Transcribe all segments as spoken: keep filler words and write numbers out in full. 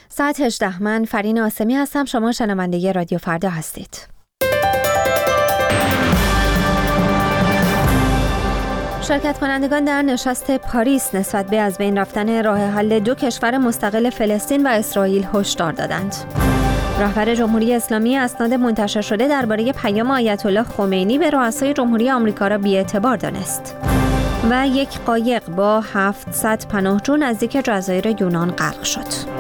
ساعت هجده. من فرین آسمی هستم. شما شنونده رادیو فردا هستید. شرکت کنندگان در نشست پاریس نسبت به از بین رفتن راه حل دو کشور مستقل فلسطین و اسرائیل هشدار دادند. رهبر جمهوری اسلامی اسناد منتشر شده درباره پیام آیت الله خمینی به رؤسای جمهوری آمریکا را بی‌اعتبار دانست. و یک قایق با هفتصد پناهجو نزدیک جزایر یونان غرق شد.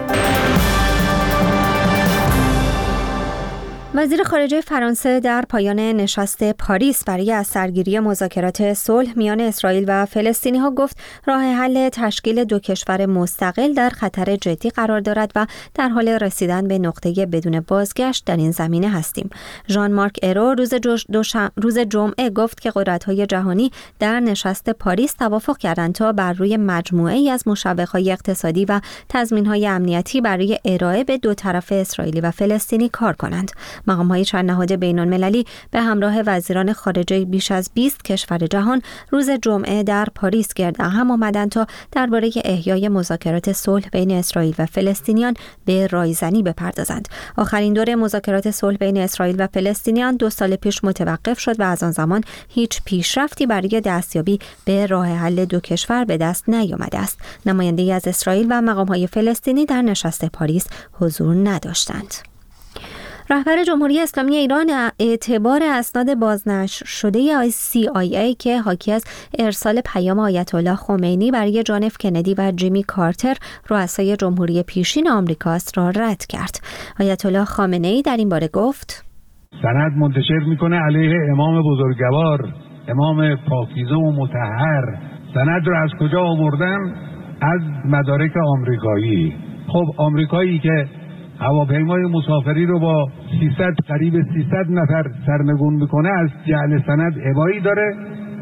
وزیر خارجه فرانسه در پایان نشست پاریس برای از سرگیری مذاکرات صلح میان اسرائیل و فلسطینی‌ها گفت راه حل تشکیل دو کشور مستقل در خطر جدی قرار دارد و در حال رسیدن به نقطه بدون بازگشت در این زمینه هستیم. ژان مارک ایرو روز, روز جمعه گفت که قدرت‌های جهانی در نشست پاریس توافق کردند تا بر روی مجموعه‌ای از مشوق‌های اقتصادی و تضمین‌های امنیتی برای ارائه به دو طرف اسرائیلی و فلسطینی کار کنند. مقام‌های چند نهاد بین‌المللی به همراه وزیران خارجه بیش از بیست کشور جهان روز جمعه در پاریس گرد هم آمدند تا درباره احیای مذاکرات صلح بین اسرائیل و فلسطینیان به رایزنی بپردازند. آخرین دور مذاکرات صلح بین اسرائیل و فلسطینیان دو سال پیش متوقف شد و از آن زمان هیچ پیشرفتی برای دستیابی به راه حل دو کشور به دست نیامده است. نماینده‌ای از اسرائیل و مقام‌های فلسطینی در نشست پاریس حضور نداشتند. رهبر جمهوری اسلامی ایران اعتبار اسناد بازنشر شده سی آی ای که حاکی از ارسال پیام آیت الله خمینی برای جان اف کندی و جیمی کارتر رؤسای جمهوری پیشین آمریکاست را رد کرد. آیت الله خامنه‌ای در این باره گفت: سند منتشر میکنه علیه امام بزرگوار، امام پاکیزه و مطهر. سند رو از کجا آوردن؟ از مدارک آمریکایی. خب آمریکایی که هواپیمای مسافری رو با سیصد قریب سیصد نفر سرنگون میکنه از جعل سند ابایی داره.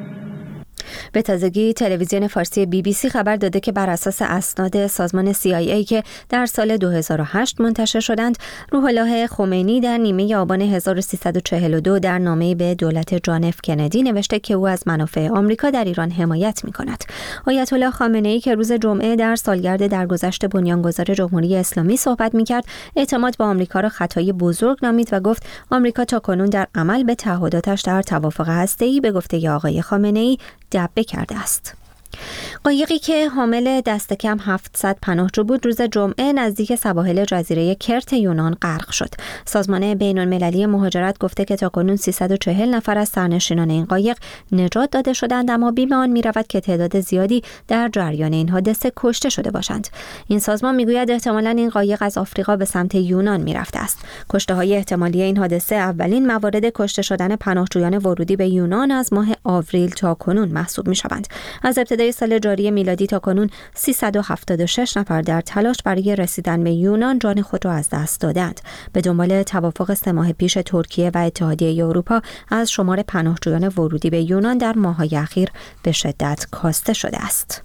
به تازگی تلویزیون فارسی بی بی سی خبر داده که بر اساس اسناد سازمان سی آی ای که در سال دو هزار و هشت منتشر شدند، روح الله خمینی در نیمه آبان هزار و سیصد و چهل و دو در نامه‌ای به دولت جان اف کندی نوشته که او از منافع آمریکا در ایران حمایت می‌کند. آیت الله خامنه‌ای که روز جمعه در سالگرد درگذشت بنیانگذار جمهوری اسلامی صحبت می‌کرد، اعتماد به آمریکا را خطای بزرگ نامید و گفت آمریکا تاکنون در عمل به تعهداتش در توافق هسته‌ای به گفته آقای خامنه‌ای دبه کرده است. قایقی که حامل دست کم هفتصد پناهجو بود روز جمعه نزدیک سواحل جزیره کرت یونان غرق شد. سازمان بین‌المللی مهاجرت گفته که تاکنون سیصد و چهل نفر از سرنشینان این قایق نجات داده شدند، اما بیم آن می‌رود که تعداد زیادی در جریان این حادثه کشته شده باشند. این سازمان می‌گوید احتمالاً این قایق از آفریقا به سمت یونان می‌رفته است. کشته‌های احتمالی این حادثه اولین موارد کشته شدن پناهجویان ورودی به یونان از ماه آوریل تا کنون محسوب می‌شوند. از ابتدای سال جاری میلادی تا کنون سیصد و هفتاد و شش نفر در تلاش برای رسیدن به یونان جان خود را از دست دادند. به دنبال توافق سه ماه پیش ترکیه و اتحادیه اروپا از شمار پناهجویان ورودی به یونان در ماه‌های اخیر به شدت کاسته شده است.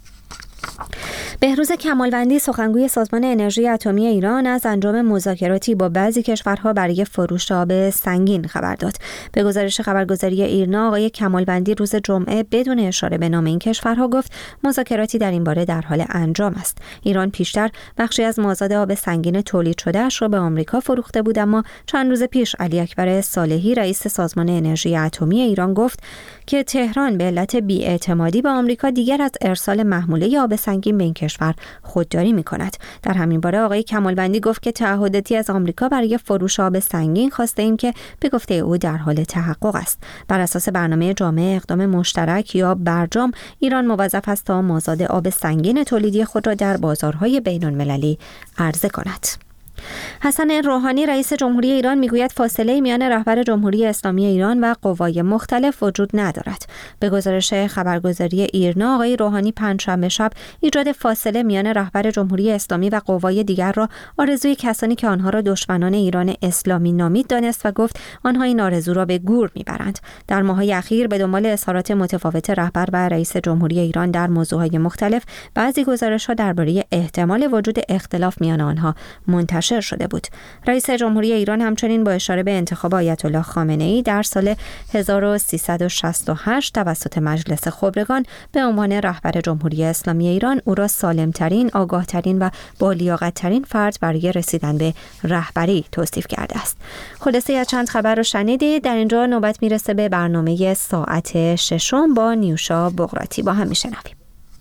بهروز کمالوندی سخنگوی سازمان انرژی اتمی ایران از انجام مذاکراتی با بعضی کشورها برای فروش آب سنگین خبر داد. به گزارش خبرگزاری ایرنا آقای کمالوندی روز جمعه بدون اشاره به نام این کشورها گفت مذاکراتی در این باره در حال انجام است. ایران پیشتر بخشی از مازاد آب سنگین تولید شده‌اش را به آمریکا فروخته بود، اما چند روز پیش علی اکبر صالحی رئیس سازمان انرژی اتمی ایران گفت که تهران به علت بی‌اعتمادی به آمریکا دیگر از ارسال محموله آب سنگین به این کشور خودداری می‌کند. در همین باره آقای کمالوندی گفت که تعهداتی از آمریکا برای فروش آب سنگین خواسته ایم که به گفته او در حال تحقق است. بر اساس برنامه جامع اقدام مشترک یا برجام، ایران موظف است تا مازاد آب سنگین تولیدی خود را در بازارهای بین‌المللی عرضه کند. حسن روحانی رئیس جمهوری ایران میگوید فاصله میان رهبر جمهوری اسلامی ایران و قوای مختلف وجود ندارد. به گزارش خبرگزاری ایرنا آقای روحانی پنجشنبه شب ایجاد فاصله میان رهبر جمهوری اسلامی و قوای دیگر را آرزوی کسانی که آنها را دشمنان ایران اسلامی نامید دانست و گفت آنها این آرزو را به گور میبرند. در ماه‌های اخیر به دنبال اظهارات متفاوت رهبر و رئیس جمهوری ایران در موضوعهای مختلف، بعضی گزارش‌ها درباره احتمال وجود اختلاف میان آنها منتشر منتشر شده بود. رئیس جمهوری ایران همچنین با اشاره به انتخاب آیت الله خامنه‌ای در سال هزار و سیصد و شصت و هشت توسط مجلس خبرگان به عنوان رهبر جمهوری اسلامی ایران او را سالمترین، آگاهترین و بالیاقت‌ترین فرد برای رسیدن به رهبری توصیف کرده است. خلاصه از چند خبر رو شنیدید. در اینجا نوبت میرسه به برنامه ساعت ششم با نیوشا بغراتی. با هم میشنویم.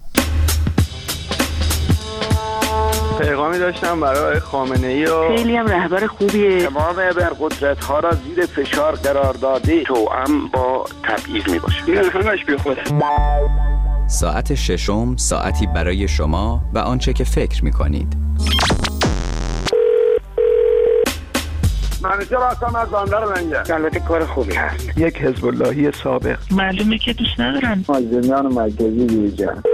پیغامی داشتم برای خامنه‌ای و خیلی هم رهبر خوبیه. تمام ابرقدرت ها را زیر فشار قرار داده، توأم با تبعیض می باشه. این همش بی خوده. ساعت ششم، ساعتی برای شما و آنچه که فکر می کنید. منیجر هستم از بندر منگه. البته کار خوبی هست. یک حزب اللهی سابق. معلومه که دوست ندارن. مازندران مرکزی دیجا.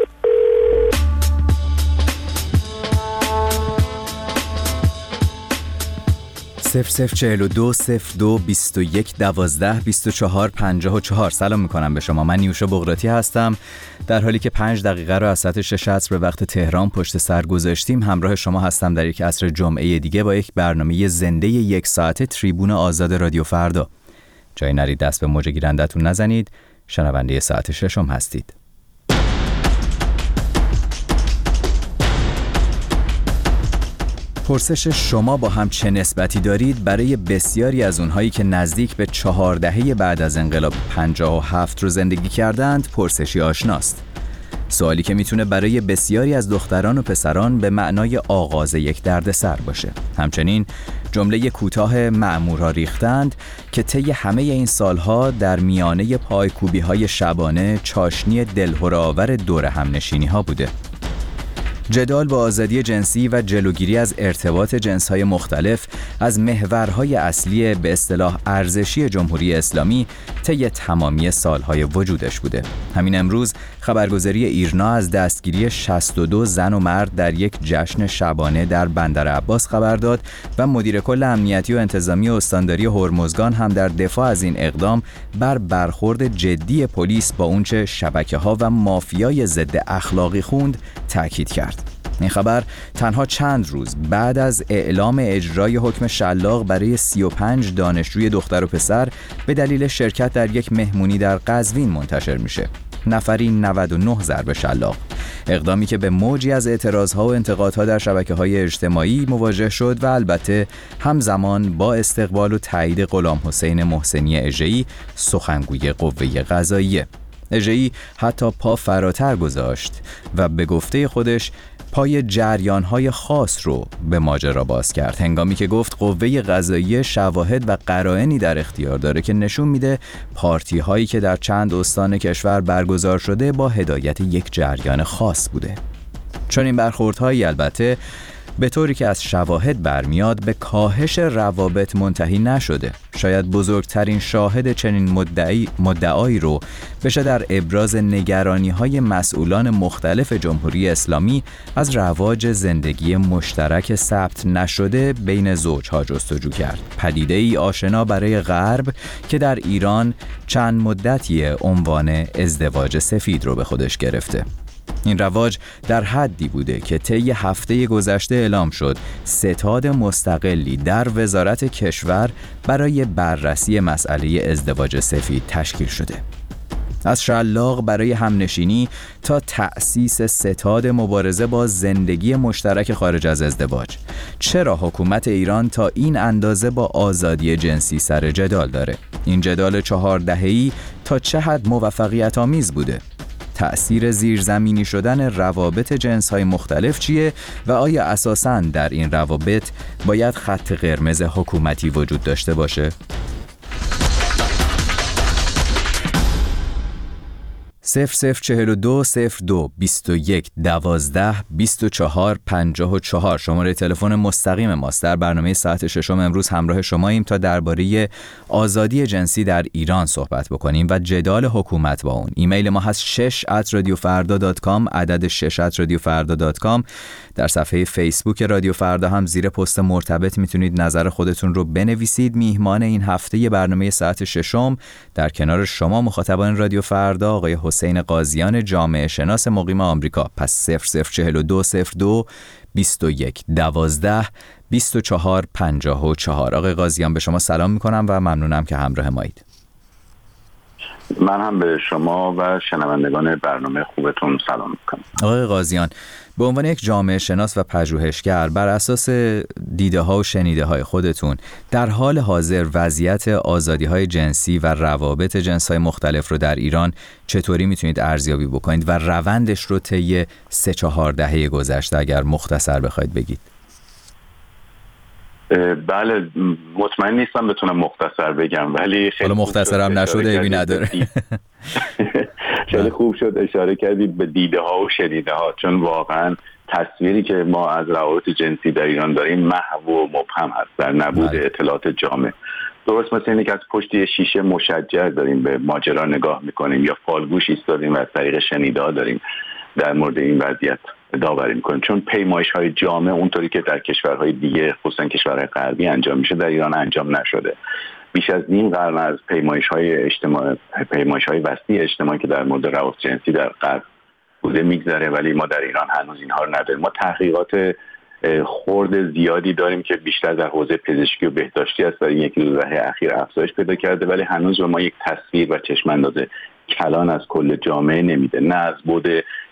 صفر صفر چهل و دو صفر دو بیست و یک دوازده بیست و چهار پنجاه و چهار. سلام میکنم به شما. من نیوشا بغراتی هستم. در حالی که پنج دقیقه رو از ساعت شش عصر به وقت تهران پشت سر گذاشتیم، همراه شما هستم در یک عصر جمعه دیگه با یک برنامه زنده یک ساعته تریبون آزاد رادیو فردا. جای نرید دست به موج گیرندتون نزنید. شنونده ساعت ششم هستید. پرسش شما با هم چه نسبتی دارید برای بسیاری از اونهایی که نزدیک به چهار دهه بعد از انقلاب پنجاه و هفت رو زندگی کردند پرسشی آشناست. سوالی که میتونه برای بسیاری از دختران و پسران به معنای آغاز یک دردسر باشه. همچنین جمله کوتاه مأمورها ریختند که طی همه این سالها در میانه پایکوبی‌های شبانه چاشنی دلهره‌آور دور همنشینی ها بوده. جدال با آزادی جنسی و جلوگیری از ارتباط جنس‌های مختلف از محورهای اصلی به اصطلاح ارزشی جمهوری اسلامی طی تمامی سالهای وجودش بوده. همین امروز خبرگزاری ایرنا از دستگیری شصت و دو زن و مرد در یک جشن شبانه در بندر عباس خبر داد و مدیر کل امنیتی و انتظامی استانداری هرمزگان هم در دفاع از این اقدام بر برخورد جدی پلیس با اونچه شبکه‌ها و مافیای ضد اخلاقی خوند تاکید کرد. این خبر تنها چند روز بعد از اعلام اجرای حکم شلاق برای سی و پنج دانشجوی دختر و پسر به دلیل شرکت در یک مهمونی در قزوین منتشر میشه. نفری نود و نه ضرب شلاق. اقدامی که به موجی از اعتراضها و انتقادها در شبکه‌های اجتماعی مواجه شد و البته همزمان با استقبال و تایید غلام حسین محسنی اژه‌ای سخنگوی قوه قضاییه. اژه‌ای حتی پا فراتر گذاشت و به گفته خودش پای جریان‌های خاص رو به ماجرا باز کرد، هنگامی که گفت قوه قضاییه شواهد و قرائنی در اختیار داره که نشون میده پارتی‌هایی که در چند استان کشور برگزار شده با هدایت یک جریان خاص بوده. چون این برخوردهایی البته به طوری که از شواهد برمیاد به کاهش روابط منتهی نشده. شاید بزرگترین شاهد چنین مدعی مدعایی رو بشه در ابراز نگرانی‌های مسئولان مختلف جمهوری اسلامی از رواج زندگی مشترک ثبت نشده بین زوجها جستجو کرد. پدیده‌ای آشنا برای غرب که در ایران چند مدتی عنوان ازدواج سفید رو به خودش گرفته. این رواج در حدی بوده که طی هفته گذشته اعلام شد ستاد مستقلی در وزارت کشور برای بررسی مسئله ازدواج سفید تشکیل شده. از شلاق برای همنشینی تا تأسیس ستاد مبارزه با زندگی مشترک خارج از ازدواج. چرا حکومت ایران تا این اندازه با آزادی جنسی سر جدال داره؟ این جدال چهار دهه‌ای تا چه حد موفقیت آمیز بوده؟ تأثیر زیرزمینی شدن روابط جنس‌های مختلف چیه و آیا اساساً در این روابط باید خط قرمز حکومتی وجود داشته باشه؟ صفر صفر چهل و دو صفر دو بیست و یک دوازده بیست و چهار پنجاه و چهار شماره تلفن مستقیم ماست. در برنامه ساعت ششم امروز همراه شماییم تا درباره آزادی جنسی در ایران صحبت بکنیم و جدال حکومت با اون. ایمیل ما هست شش ات رادیو فردا دات کام، عدد شش ات رادیو فردا دات کام. در صفحه فیسبوک رادیو فردا هم زیر پست مرتبط میتونید نظر خودتون رو بنویسید. میهمان این هفته برنامه ساعت ششم در کنار شما مخاطبان رادیو فردا آقای حسین قاضیان، جامعه شناس مقیم آمریکا. پس صفر صفر چهل و دو صفر دو بیست و یک دوازده بیست و چهار پنجاه و چهار. آقای قاضیان به شما سلام میکنم و ممنونم که همراه مایید. من هم به شما و شنوندگان برنامه خوبتون سلام میکنم. آقای قاضیان، به عنوان یک جامعه شناس و پژوهشگر، بر اساس دیده ها و شنیده های خودتون در حال حاضر وضعیت آزادی های جنسی و روابط جنس های مختلف رو در ایران چطوری میتونید ارزیابی بکنید و روندش رو طی سه چهار دهه گذشته اگر مختصر بخواید بگید؟ بله، مطمئن نیستم بتونم مختصر بگم، ولی خیلی حالا مختصرم نشده ایبی نداره. خیلی خوب شد اشاره کردید به دیده ها و شنیده ها، چون واقعا تصویری که ما از روابط جنسی در ایران داریم محو و مبهم هست در نبود اطلاعات جامع. درست مثل اینه که از پشت یه شیشه مشجر داریم به ماجرا نگاه میکنیم یا فالگوش ایستادیم و از طریق شنیده ها داریم در مورد این وضعیت داوری میکنیم، چون پیمایش های جامع اونطوری که در کشورهای دیگه خصوصا کشورهای غربی انجام میشه در ایران انجام نشده. بیش از نیم قرن از پیمایش های اجتماعی پیمایش های وسیع اجتماعی که در مورد روابط جنسی در غرب بوده میگذره، ولی ما در ایران هنوز اینها رو نداریم. ما تحقیقات خرد زیادی داریم که بیشتر در حوزه پزشکی و بهداشتی است، در یکی دو دهه اخیر افزایش پیدا کرده، ولی هنوز به ما یک تصویر و چشم انداز کلان از کل جامعه نمیده، نه از بعد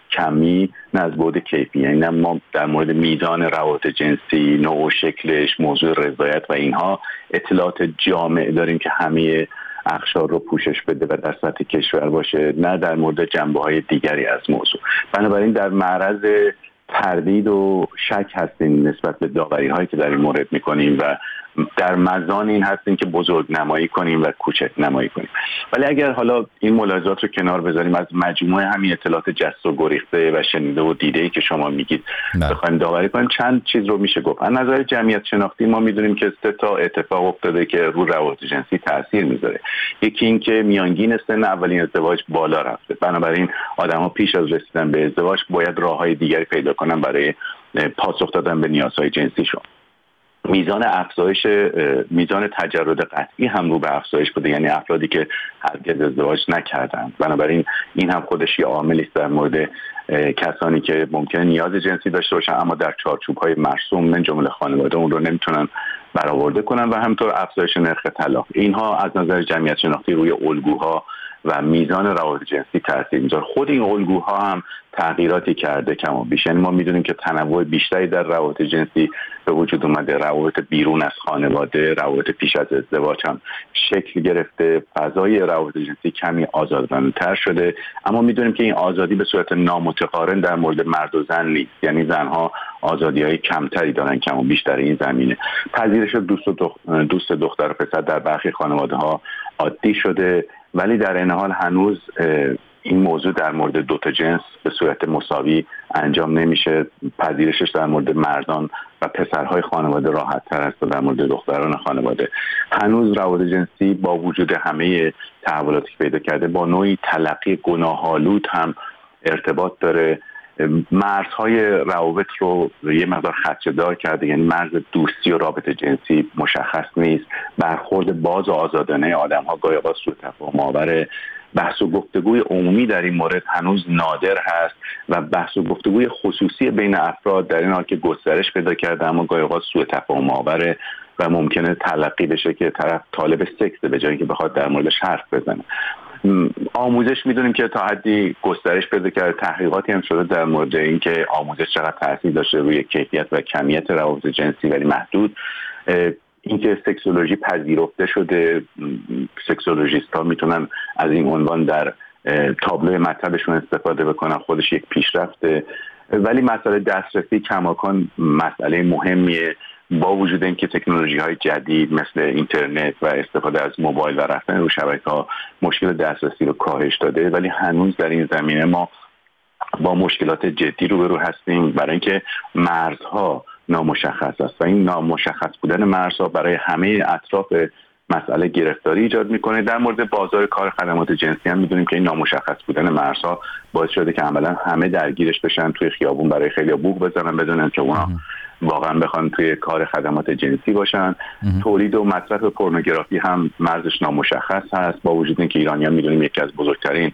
کمی نه از بعد کیفی. یعنی نه ما در مورد میزان روابط جنسی، نوع و شکلش، موضوع رضایت و اینها اطلاعات جامع داریم که همه اقشار رو پوشش بده و در سطح کشور باشه، نه در مورد جنبه‌های دیگری از موضوع. بنابراین در معرض تردید و شک هستیم نسبت به داوری‌هایی که در این مورد می‌کنیم و در مزان این هستیم که بزرگ نمایی کنیم و کوچک نمایی کنیم. ولی اگر حالا این ملاحظات رو کنار بذاریم، از مجموعه همین اطلاعات جست و گریخته و شنیده و دیده‌ای که شما میگید بخوایم داوری کنیم، چند چیز رو میشه گفت. از نظر جمعیت شناختی ما میدونیم که سه تا اتفاق افتاده که رو روابط جنسی تاثیر میذاره. یکی این که میانگین سن اولین ازدواج بالا رفته، بنابراین آدم‌ها پیش از رسیدن به ازدواج باید راه‌های دیگری پیدا کنن برای پاسخ دادن به نیازهای جنسیشون. میزان افزایش میزان تجرد قطعی هم رو به افزایش بوده، یعنی افرادی که هرگز ازدواج نکردن. بنابراین این هم خودش یه عاملی است در مورد کسانی که ممکنه نیاز جنسی داشته باشن اما در چارچوب‌های مرسوم من جمله خانواده اون رو نمیتونن برآورده کنن، و همینطور افزایش نرخ طلاق. اینها از نظر جمعیت شناختی روی الگوها و میزان روابط جنسی تاثیر میذاره. خود این الگوها هم تغییراتی کرده کم و بیش. یعنی ما میدونیم که تنوع بیشتری در روابط جنسی به وجود اومده، روابط بیرون از خانواده، روابط پیش از ازدواج هم شکل گرفته، فضای روابط جنسی کمی آزادانه‌تر شده، اما میدونیم که این آزادی به صورت نامتقارن در مورد مرد و زن نیست. یعنی زنها آزادی‌های کمتری دارن کم و بیش در این زمینه. پذیرش دوست و دخ... دوست دختر و پسر در برخی خانواده‌ها عادی شده، ولی در این حال هنوز این موضوع در مورد دو تا جنس به صورت مساوی انجام نمیشه. پذیرشش در مورد مردان و پسرهای خانواده راحت تر است تا در مورد دختران خانواده. هنوز روابط جنسی با وجود همه تحولاتی که پیدا کرده با نوعی تلقی گناه‌آلود هم ارتباط داره. مرزهای روابط رو یه مقدار خدشه‌دار کرده، یعنی مرز دوستی و رابطه جنسی مشخص نیست. برخورد باز و آزادانه آدم‌ها گاهی اوقات سوء تفاهم آور. بحث و گفتگوی عمومی در این مورد هنوز نادر هست و بحث و گفتگوی خصوصی بین افراد در این حال که گسترش پیدا کرده اما گاهی اوقات سوء تفاهم آور و ممکنه تلقی بشه که طرف طالب سکس به جای اینکه بخواد در موردش حرف بزنه. آموزش میدونیم که تا حدی گسترش پیدا کرده، تحقیقاتی هم شده در مورد اینکه آموزش چقدر تاثیر داشته روی کیفیت و کمیت روابط جنسی، ولی محدود. اینکه سکسولوژی پذیرفته شده، سکسولوژیست ها میتونن از این عنوان در تابلو مطلبشون استفاده بکنن، خودش یک پیشرفته. ولی مسئله دسترسی کماکان مسئله مهمیه، با وجود اینکه تکنولوژی های جدید مثل اینترنت و استفاده از موبایل و رفتن رو شبکه‌ها مشکل دسترسی رو کاهش داده، ولی هنوز در این زمینه ما با مشکلات جدی روبرو هستیم، برای اینکه مرزها نامشخص است و این نامشخص بودن مرزها برای همه اطراف مسئله گرفتاری ایجاد میکنه. در مورد بازار کار خدمات جنسی هم میدونیم که این نامشخص بودن مرزها باعث شده که عملا همه درگیرش بشن، توی خیابون برای خیلی بوق بزنن بدونن که اونا واقعا بخوان توی کار خدمات جنسی باشن. تولید و مصرف پورنوگرافی هم مرزش نامشخص هست، با وجود اینکه ایرانیان میدونیم یکی از بزرگترین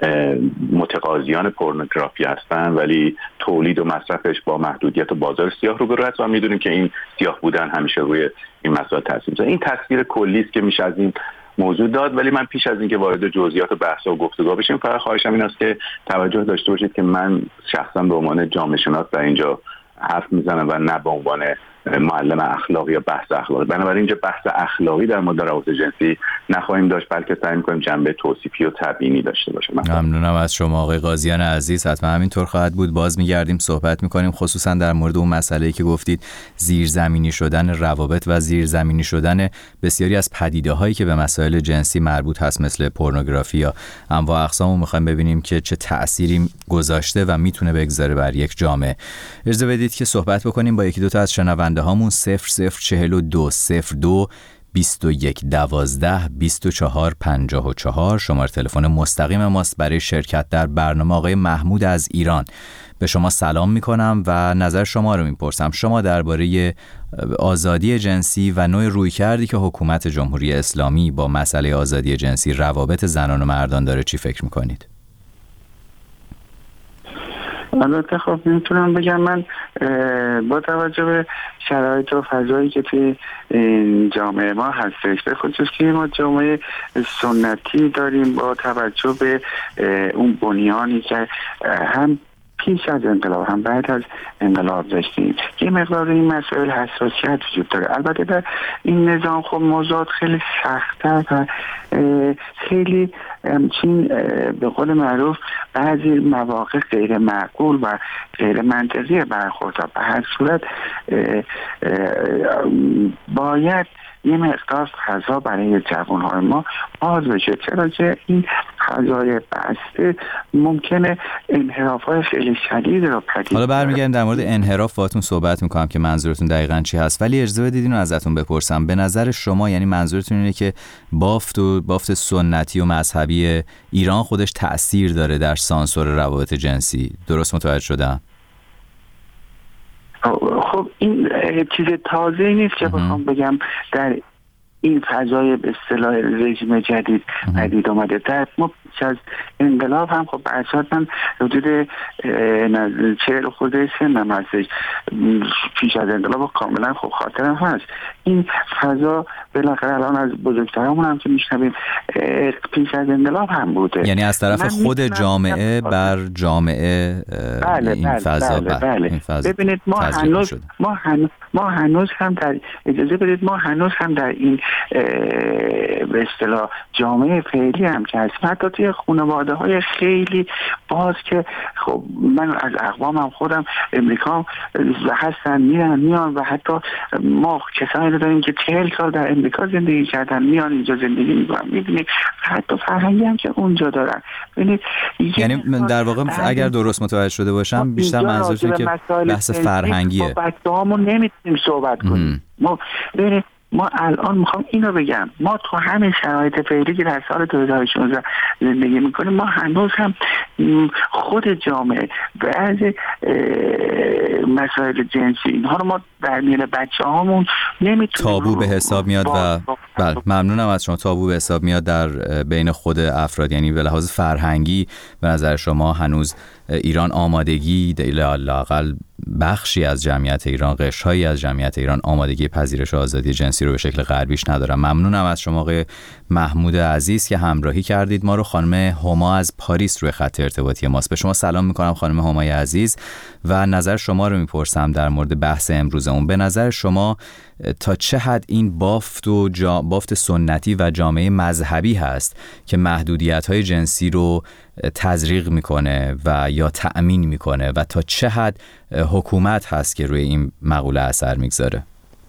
متقاضیان پورنوگرافی هستن ولی تولید و مصرفش با محدودیت و بازار سیاه روبرو هست و میدونیم که این سیاه بودن همیشه روی این مسائل تاثیر میذاره. این تصویر کلی است که میشه از این موضوع داد، ولی من پیش از اینکه وارد جزئیات و بحث و گفتگو بشیم فقط خواهشم این است که توجه داشته باشید که من شخصا به عنوان جامعه شناس در اینجا حرف میزنم و نه به عنوان معلم اخلاقی یا بحث اخلاقی. بنابراین اینجا بحث اخلاقی در مورد روابط جنسی نخواهیم داشت، بلکه سعی می‌کنیم جنبه توصیفی و تبیینی داشته باشه. ممنونم از شما آقای قاضیان عزیز، حتما همینطور خواهد بود. باز میگردیم صحبت می‌کنیم خصوصا در مورد اون مسئله‌ای که گفتید، زیرزمینی شدن روابط و زیرزمینی شدن بسیاری از پدیده‌هایی که به مسائل جنسی مربوط هست مثل پورنوگرافی یا انواع اقسام. می‌خوایم ببینیم که چه تأثیری گذاشته و میتونه بگذاره بر یک جامعه. اجازه بدید که صحبت بکنیم با یکی دو تا از شنونده هامون. صفر صفر چهل و دو صفر دو بیست و یک دوازده بیست و چهار پنجاه و چهار شماره تلفن مستقیم ماست برای شرکت در برنامه. آقای محمود از ایران، به شما سلام میکنم و نظر شما رو میپرسم. شما درباره آزادی جنسی و نوع رویکردی که حکومت جمهوری اسلامی با مسئله آزادی جنسی روابط زنان و مردان داره چی فکر میکنید؟ البته خب میتونم بگم من با توجه به شرایط و فضایی که توی جامعه ما هستش، به خصوص که ما جامعه سنتی داریم، با توجه به اون بنیانی که هم پیش از انقلاب هم بعد از انقلاب داشتیم، یه مقدار این مسائل حساسیت وجود داره. البته در این نظام خب موضوعات خیلی سخت‌تر و خیلی همچین به قول معروف بعضی مواقع غیر معقول و غیر منطقی برخوردها. به هر صورت باید یه مقدار فضا برای جوان‌های ما باز بشه، چرا که این فضای بسته ممکنه انحراف‌های خیلی شدید رو پدید. حالا برمیگردیم در مورد انحراف باهاتون صحبت می‌کنم که منظورتون دقیقاً چی هست، ولی اجازه بدید اینو ازتون بپرسم. به نظر شما یعنی منظورتون اینه که بافت و بافت سنتی و مذهبی ایران خودش تأثیر داره در سانسور روابط جنسی؟ درست متوجه شدم؟ خب این چیز تازه نیست که بخوام بگم در این فضای به اصطلاح رژیم جدید پدید اومده. در ما پیش از انقلاب هم خب به اساس من حدود چهل خورده سنم هستش، پیش از انقلاب کاملا خب خاطرم هست. این فضا بالاخره الان از بزرگترامون هم که میشنویم پیش از انقلاب هم بوده، یعنی از طرف خود جامعه بر جامعه بله این بله فضا بله بله. این فضا ببینید ما هنوز ما هنوز ما هنوز هم در اجازه بدید ما هنوز هم در این به اصطلاح جامعه فعلی هم که هست، حتی توی خانواده های خیلی باز که خب من از اقوامم خودم امریکا هستن، میرن میان و حتی ما کسانی رو داریم که چهل سال در امریکا زندگی کردن، میان اینجا زندگی میکنن، میبینید حتی فرهنگی هم که اونجا دارن. ببینید یعنی در واقع اگر درست متوجه شده باشم بیشتر منظورتون که بحث فرهنگیه. با بچه‌هامون نمیتونیم صحبت کنیم. ما ببینید ما الان میخوام اینو بگم، ما تو همین شرایط فعلی که در سال دو هزار و شانزده زندگی میکنیم، ما هنوز هم خود جامعه بعض مسائل جنسی اینها رو ما در میان بچه هامون نمیتونیم تابو به حساب میاد و بله ممنونم از شما. تابو به حساب میاد در بین خود افراد، یعنی به لحاظ فرهنگی به نظر شما هنوز ایران آمادگی لااقل بخشی از جمعیت ایران، قشرهایی از جمعیت ایران آمادگی پذیرش آزادی جنسی رو به شکل غربیش ندارن. ممنونم از شما آقای محمود عزیز که همراهی کردید ما رو. خانم هما از پاریس روی خط ارتباطی ماست. به شما سلام میکنم خانم همای عزیز و نظر شما رو میپرسم در مورد بحث امروزمون. به نظر شما تا چه حد این بافت و جا بافت سنتی و جامعه مذهبی هست که محدودیت‌های جنسی رو تزریق میکنه و یا تأمین میکنه و تا چه حد حکومت هست که روی این مقوله اثر میگذاره؟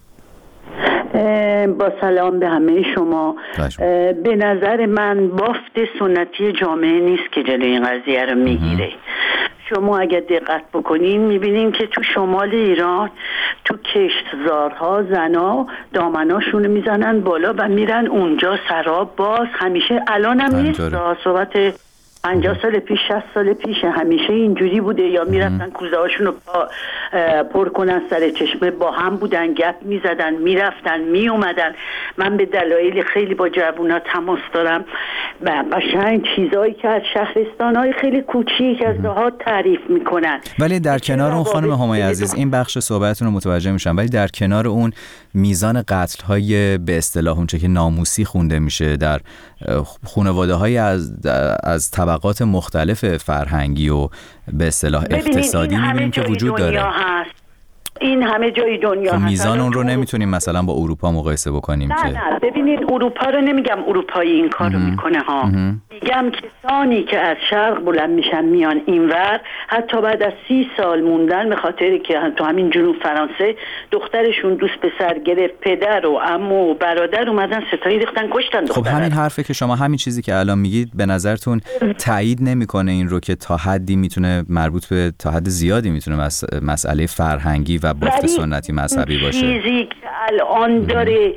با سلام به همه شما. به نظر من بافت سنتی جامعه نیست که جلوی این قضیه رو میگیره. شما اگر دقت بکنین میبینین که تو شمال ایران تو کشتزارها زنا دامناشونو میزنن بالا و میرن اونجا سراب باز. همیشه الان هم نیست، صحبت پنجاه سال پیش شصت سال پیش همیشه اینجوری بوده، یا میرفتن کوزه هاشون رو پر کنن سر چشمه، با هم بودن، گپ میزدن، میرفتن میومدن. من به دلایل خیلی با جوونا تماس دارم و قشنگ چیزایی که از شهرستان‌های خیلی کوچیک از دهات تعریف میکنن. ولی در کنار اون خانم همای عزیز این بخش صحبتتون رو متوجه میشم، ولی در کنار اون میزان قتل‌های به اصطلاح اون چه که ناموسی خونده میشه در خانواده‌های از از طبقات مختلف فرهنگی و به اصطلاح اقتصادی می‌بینیم که وجود داره. هست. این همه جای دنیا هست. میزان اون رو نمیتونیم مثلا با اروپا مقایسه بکنیم نه که نه ببینید اروپا رو نمیگم اروپایی این کارو میکنه ها، میگم کسانی که از شرق بلند میشن میان اینور، حتی بعد از سی سال موندن به خاطر که تو همین جنوب فرانسه دخترشون دوست پسر گرفت، پدر و عمو و برادر اومدن ستایی ریختن کشتن دختر. خب همین حرفه که شما همین چیزی که الان میگید به نظرتون تایید نمیکنه این رو که تا حدی میتونه مربوط به تا حد زیادی میتونه مس... مسئله فرهنگی و بافت سنتی مذهبی باشه؟ چیزی که الان داره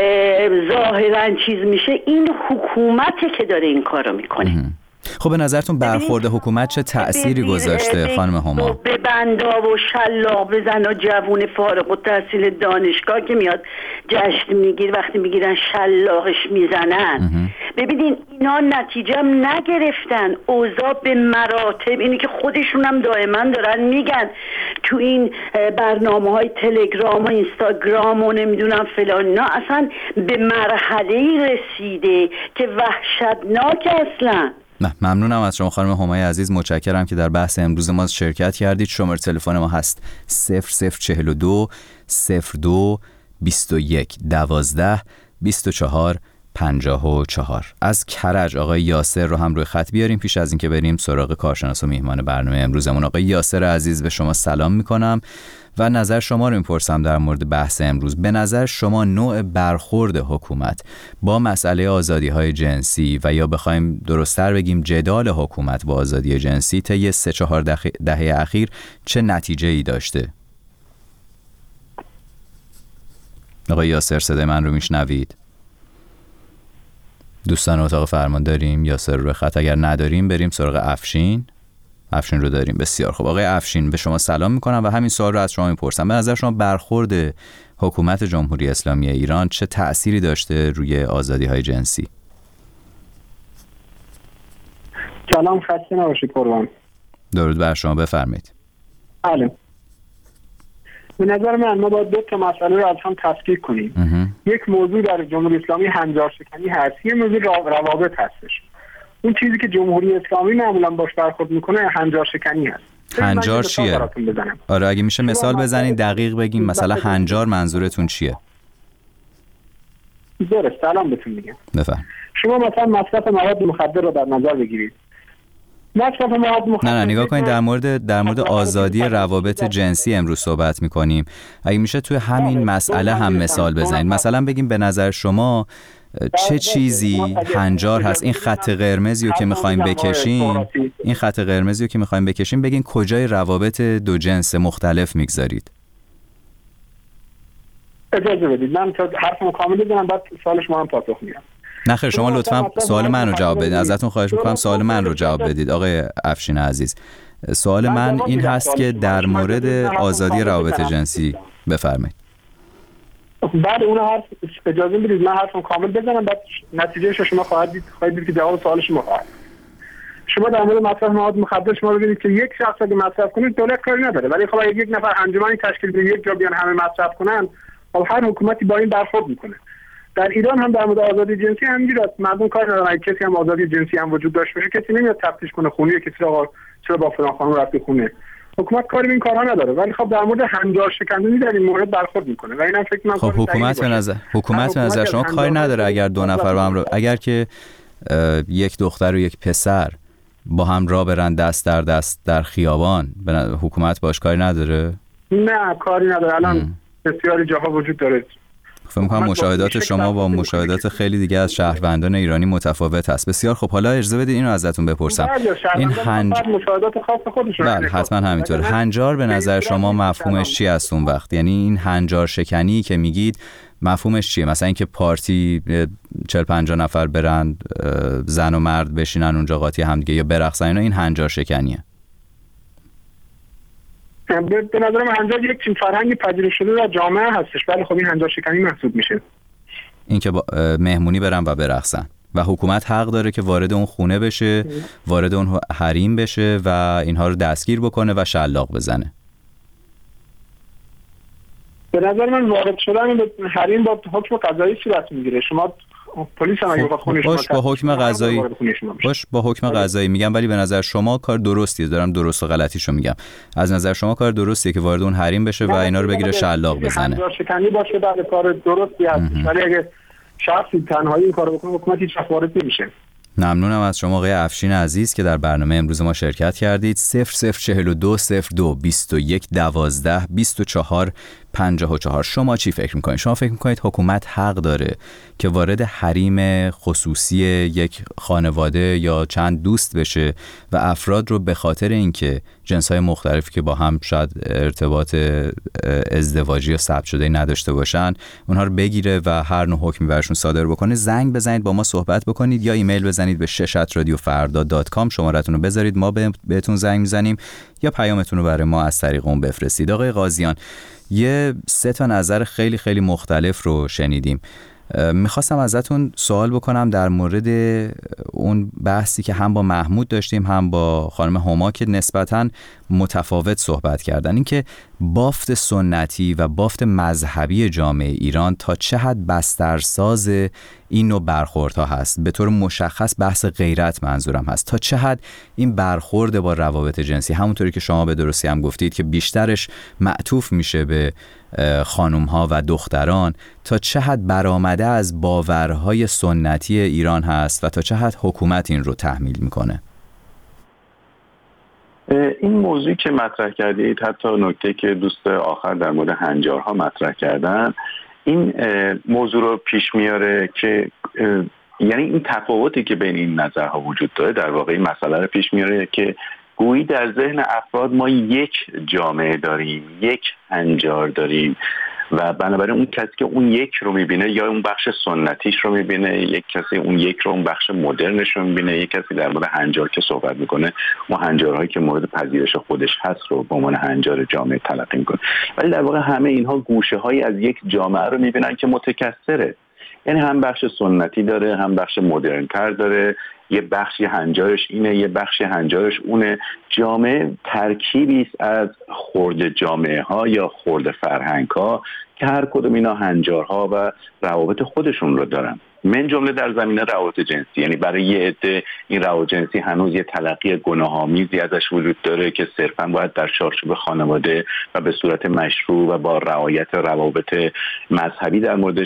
ظاهرا چیز میشه این حکومته که داره این کارو میکنه. خب به نظرتون برخورد حکومت چه تأثیری گذاشته خانم هما؟ به بندا و شلاق بزن و جوون فارغ التحصیل دانشگاه که میاد جشن میگیر وقتی میگیرن شلاقش میزنن. ببینین اینا نتیجه هم نگرفتن، اوضاع به مراتب اینی که خودشون هم دائما دارن میگن تو این برنامه های تلگرام و اینستاگرام و نمیدونم فلان، نه اصلا به مرحله‌ای رسیده که وحشتناک اصلا. نه ممنونم از شما خانم همای عزیز، متشکرم که در بحث امروز ما شرکت کردید. شماره تلفن ما هست صفر صفر چهل و دو صفر دو بیست و یک دوازده بیست و چهار پنجاه و چهار. از کرج آقای یاسر رو هم روی خط بیاریم پیش از اینکه بریم سراغ کارشناس و میهمان برنامه امروزمون. آقای یاسر عزیز به شما سلام میکنم و نظر شما رو میپرسم در مورد بحث امروز. به نظر شما نوع برخورد حکومت با مسئله آزادی‌های جنسی و یا بخوایم درست‌تر بگیم جدال حکومت با آزادی جنسی طی سه چهار دهه اخیر چه نتیجه‌ای داشته؟ آقای یاسر صدای من رو میشنوید؟ دوستان اتاق فرمان داریم یاسر رو خط؟ اگر نداریم بریم سراغ افشین. افشین رو داریم. بسیار خب آقای افشین به شما سلام میکنم و همین سوال رو از شما میپرسم. به نظر شما برخورد حکومت جمهوری اسلامی ایران چه تأثیری داشته روی آزادی‌های جنسی؟ سلام، خسته نباشید قربان. درود بر شما، بفرمایید. بله. به نظر من ما باید دو تا مسئله رو از هم تفکیک کنیم. اه. یک موضوع در جمهوری اسلامی هنجارشکنی هست، یک موضوع روابط هستش. اون چیزی که جمهوری اسلامی معمولا باش برخورد میکنه هنجارشکنی هست. هنجار چیه؟ آره اگه میشه مثال بزنید دقیق بگیم مثلا هنجار منظورتون چیه؟ درست، سلام بهتون میگم. بفرمایید. شما مثلا مصرف مواد مخدر رو در نظر بگیرید. مصرف مواد مخدر نه نه نگاه کنید در مورد در مورد آزادی روابط جنسی امروز صحبت میکنیم. اگه میشه توی همین مسئله هم مثال بزنید. مثلا بگیم به نظر شما چه چیزی هنجار هست؟ این خط قرمزی رو که میخوایم بکشیم این خط قرمزی رو که میخوایم بکشیم بگین کجای روابط دو جنس مختلف میگذارید؟ اجازه بدید من تا حرفمو کامل بزنم بعد سوال شما هم پاسخ میدم. نه خیر شما لطفاً سوال من رو جواب بدید. ازتون خواهش میکنم سوال من رو جواب بدید آقای افشین عزیز. سوال من این هست که در مورد آزادی روابط جنسی بفرمایید. بعد اون حرف اجازه بدید من حرفم کامل بزنم بعد نتیجهش رو شما خواهید دید خواهید دید که جواب سوال شما خواهد. شما در مورد مصرف مواد مخدر شما ببینید که یک شخص اگه مصرف کنه دولت کاری نداره، ولی خب اگه یک نفر انجمنی تشکیل بده یک جا بیان همه مصرف کنن خب هر حکومتی با این برخورد میکنه. در ایران هم در مورد آزادی جنسی همینجوری است. مردم کار ندارن. اگه کسی هم آزادی جنسی هم وجود داشته باشه کسی نمیاد تفتیش کنه خونه کسی را چرا با فلان خانم رفتی خونه. حکومت کاری به این کارها نداره، ولی خب در مورد هنجار شکنی در این مورد برخورد میکنه و اینم فکر من خب حکومت به نظر حکومت به نظر شما کاری نداره اگر دو نفر با هم رو اگر که یک دختر و یک پسر با هم راه برن دست در دست در خیابان حکومت باش کاری نداره؟ نه کاری نداره. الان بسیاری جاها وجود داره. فکر می‌کنم مشاهدات شما با مشاهدات خیلی دیگه از شهروندان ایرانی متفاوت هست. بسیار خب حالا اجازه بدید اینو ازتون بپرسم. این هنج مشاهدات خاص خودشون بله حتما همینطور. هنجار به نظر شما مفهومش چی است اون وقت؟ یعنی این هنجار شکنی که میگید مفهومش چیه؟ مثلا اینکه پارتی چهل پنجاه نفر برن زن و مرد بشینن اونجا قاطی همدیگه یا برقصن، اینا این هنجار شکنیه؟ به نظرم هنجار یک چنین فرهنگی پذیرش شده در جامعه هستش، ولی خب این هنجار شکنی محسوب میشه. این که با مهمونی برن و برقصن و حکومت حق داره که وارد اون خونه بشه، وارد اون حریم بشه و اینها رو دستگیر بکنه و شلاق بزنه. به نظر من وارد شدن به حریم با حکم قضایی صورت میگیره. شما پلیس هم اگه بخواد خونه شما باش با حکم قضایی باش با حکم قضایی میگم، ولی به نظر شما کار درستیه. دارم درست و غلطیشو میگم. از نظر شما کار درستیه که وارد اون حریم بشه و اینا رو بگیره شلاق بزنه. شکنی باشه بعد کار درستی هست، ولی اگه شخصی تنهایی این کارو بکنه حکومت هیچ وقت وارد نمیشه. ممنونم از شما آقای افشین عزیز که در برنامه امروز ما شرکت کردید. صفر صفر چهل و دو صفر دو بیست و یک دوازده بیست و چهار پنجاه و چهار. شما چی فکر میکنید؟ شما فکر میکنید حکومت حق داره که وارد حریم خصوصی یک خانواده یا چند دوست بشه و افراد رو به خاطر اینکه جنس‌های مختلفی که با هم شاید ارتباط ازدواجی یا ثبت شده نداشته باشن اونها رو بگیره و هر نوع حکمی برشون صادر بکنه؟ زنگ بزنید با ما صحبت بکنید یا ایمیل بزنید به شش ات رادیو فردا دات کام، شماره‌تون رو بذارید ما بهتون زنگ میزنیم یا پیامتون رو برای ما از طریق اون بفرستید. آقای قاضیان، یه سه تا نظر خیلی خیلی مختلف رو شنیدیم. میخواستم ازتون سوال بکنم در مورد اون بحثی که هم با محمود داشتیم هم با خانم هما که نسبتاً متفاوت صحبت کردن، این که بافت سنتی و بافت مذهبی جامعه ایران تا چه حد بسترساز این نوع برخوردها هست. به طور مشخص بحث غیرت منظورم هست. تا چه حد این برخورد با روابط جنسی، همونطوری که شما به درستی هم گفتید که بیشترش معطوف میشه به خانم ها و دختران، تا چه حد برآمده از باورهای سنتی ایران هست و تا چه حد حکومت این رو تحمیل میکنه؟ این موضوعی که مطرح کردید، حتی نکته که دوست آخر در مورد هنجارها مطرح کردن، این موضوع رو پیش میاره که یعنی این تفاوتی که بین این نظرها وجود داره در واقع این مسئله رو پیش میاره که گویی در ذهن افراد ما یک جامعه داریم، یک هنجار داریم و بنابراین اون کسی که اون یک رو میبینه یا اون بخش سنتیش رو میبینه، یک کسی اون یک رو اون بخش مدرنش رو میبینه، یک کسی در مورد هنجار که صحبت میکنه اون هنجارهایی که مورد پذیرش خودش هست رو به عنوان هنجار جامعه تلقی میکنه. ولی در واقع همه اینها گوشه هایی از یک جامعه رو میبینن که متکثره، یعنی هم بخش سنتی داره هم بخش مدرن‌تر داره، یه بخشی هنجارش اینه یه بخشی هنجارش اونه. جامعه ترکیبی است از خرد جامعه ها یا خرد فرهنگ ها که هر کدوم اینا هنجارها و روابط خودشون رو دارن، من جمله در زمینه روابط جنسی. یعنی برای یه عده این روابط جنسی هنوز یه تلقی گناه‌آمیزی ازش وجود داره که صرفاً باید در چارچوب خانواده و به صورت مشروع و با رعایت روابط مذهبی در موردش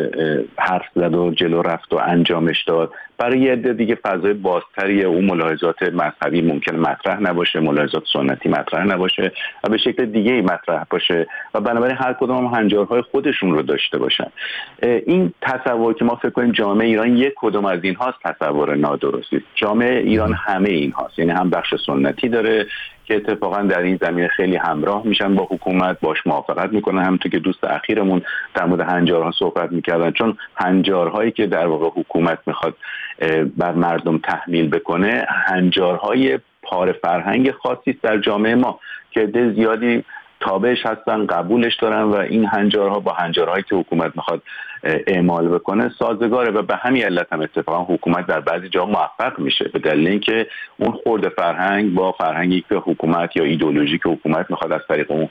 حرف زد و جلو رفت و انجامش داد. برای یه عده دیگه فضای بازتری اون ملاحظات مذهبی ممکن مطرح نباشه، ملاحظات سنتی مطرح نباشه و به شکل دیگه مطرح باشه و بنابراین هر کدوم هم هنجارهای خودشون رو داشته باشن. این تصور که ما فکر کنیم جامعه ایران یک کدوم از این هاست تصور نادرستی. جامعه ایران همه این هاست، یعنی هم بخش سنتی داره که اتفاقا در این زمینه خیلی همراه میشن با حکومت، باش موافقت میکنن، همونطور که دوست اخیرمون در مورد هنجارها صحبت میکردن، چون هنجارهایی که در واقع حکومت میخواد بر مردم تحمیل بکنه هنجارهای پار فرهنگ خاصی در جامعه ما که عده زیادی تابعش هستن، قبولش دارن و این هنجارها با هنجارهایی که حکومت میخواد اعمال بکنه سازگاره و به همین علت هم اتفاقا حکومت در بعضی جا موفق میشه به دلیل اینکه اون خرد فرهنگ با فرهنگی که حکومت یا ایدئولوژی که حکومت میخواد از طریق اون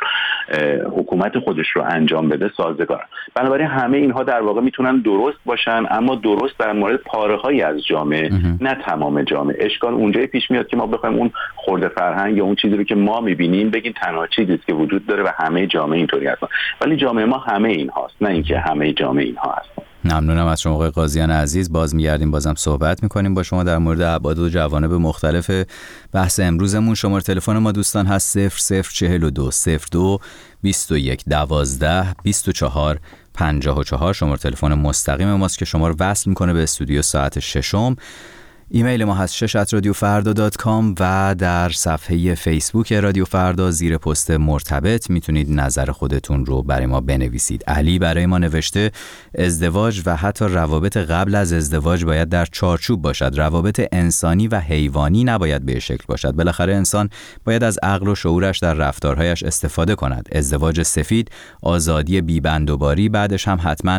حکومت خودش رو انجام بده سازگاره. بنابراین همه اینها در واقع میتونن درست باشن، اما درست در مورد پاره‌هایی از جامعه نه تمام جامعه. اشکال اونجایی پیش میاد که ما بخوایم اون خرد فرهنگ یا اون چیزی رو که ما میبینیم بگیم تنها چیزی است که وجود داره و همه جامعه اینطوری هست، ولی جامعه ما همه این هاست، نه اینکه همه جامعه اینها هست. ممنونم از شما آقای قاضیان عزیز. باز میگردیم بازم صحبت میکنیم با شما در مورد ابعاد و جوانب مختلف بحث امروزمون. شماره تلفن ما دوستان هست صفر صفر چهل و دو صفر دو بیست و یک دوازده بیست و چهار پنجاه و چهار. شماره تلفن مستقیم ماست که شما رو وصل میکنه به استودیو ساعت ششم. ایمیل ما هست شش ات رادیو فردا دات کام و در صفحه فیسبوک رادیو فردا زیر پست مرتبط میتونید نظر خودتون رو برای ما بنویسید. علی برای ما نوشته ازدواج و حتی روابط قبل از ازدواج باید در چارچوب باشد. روابط انسانی و حیوانی نباید به شکل باشد. بالاخره انسان باید از عقل و شعورش در رفتارهایش استفاده کند. ازدواج سفید، آزادی بی‌بندوباری، بعدش هم حتما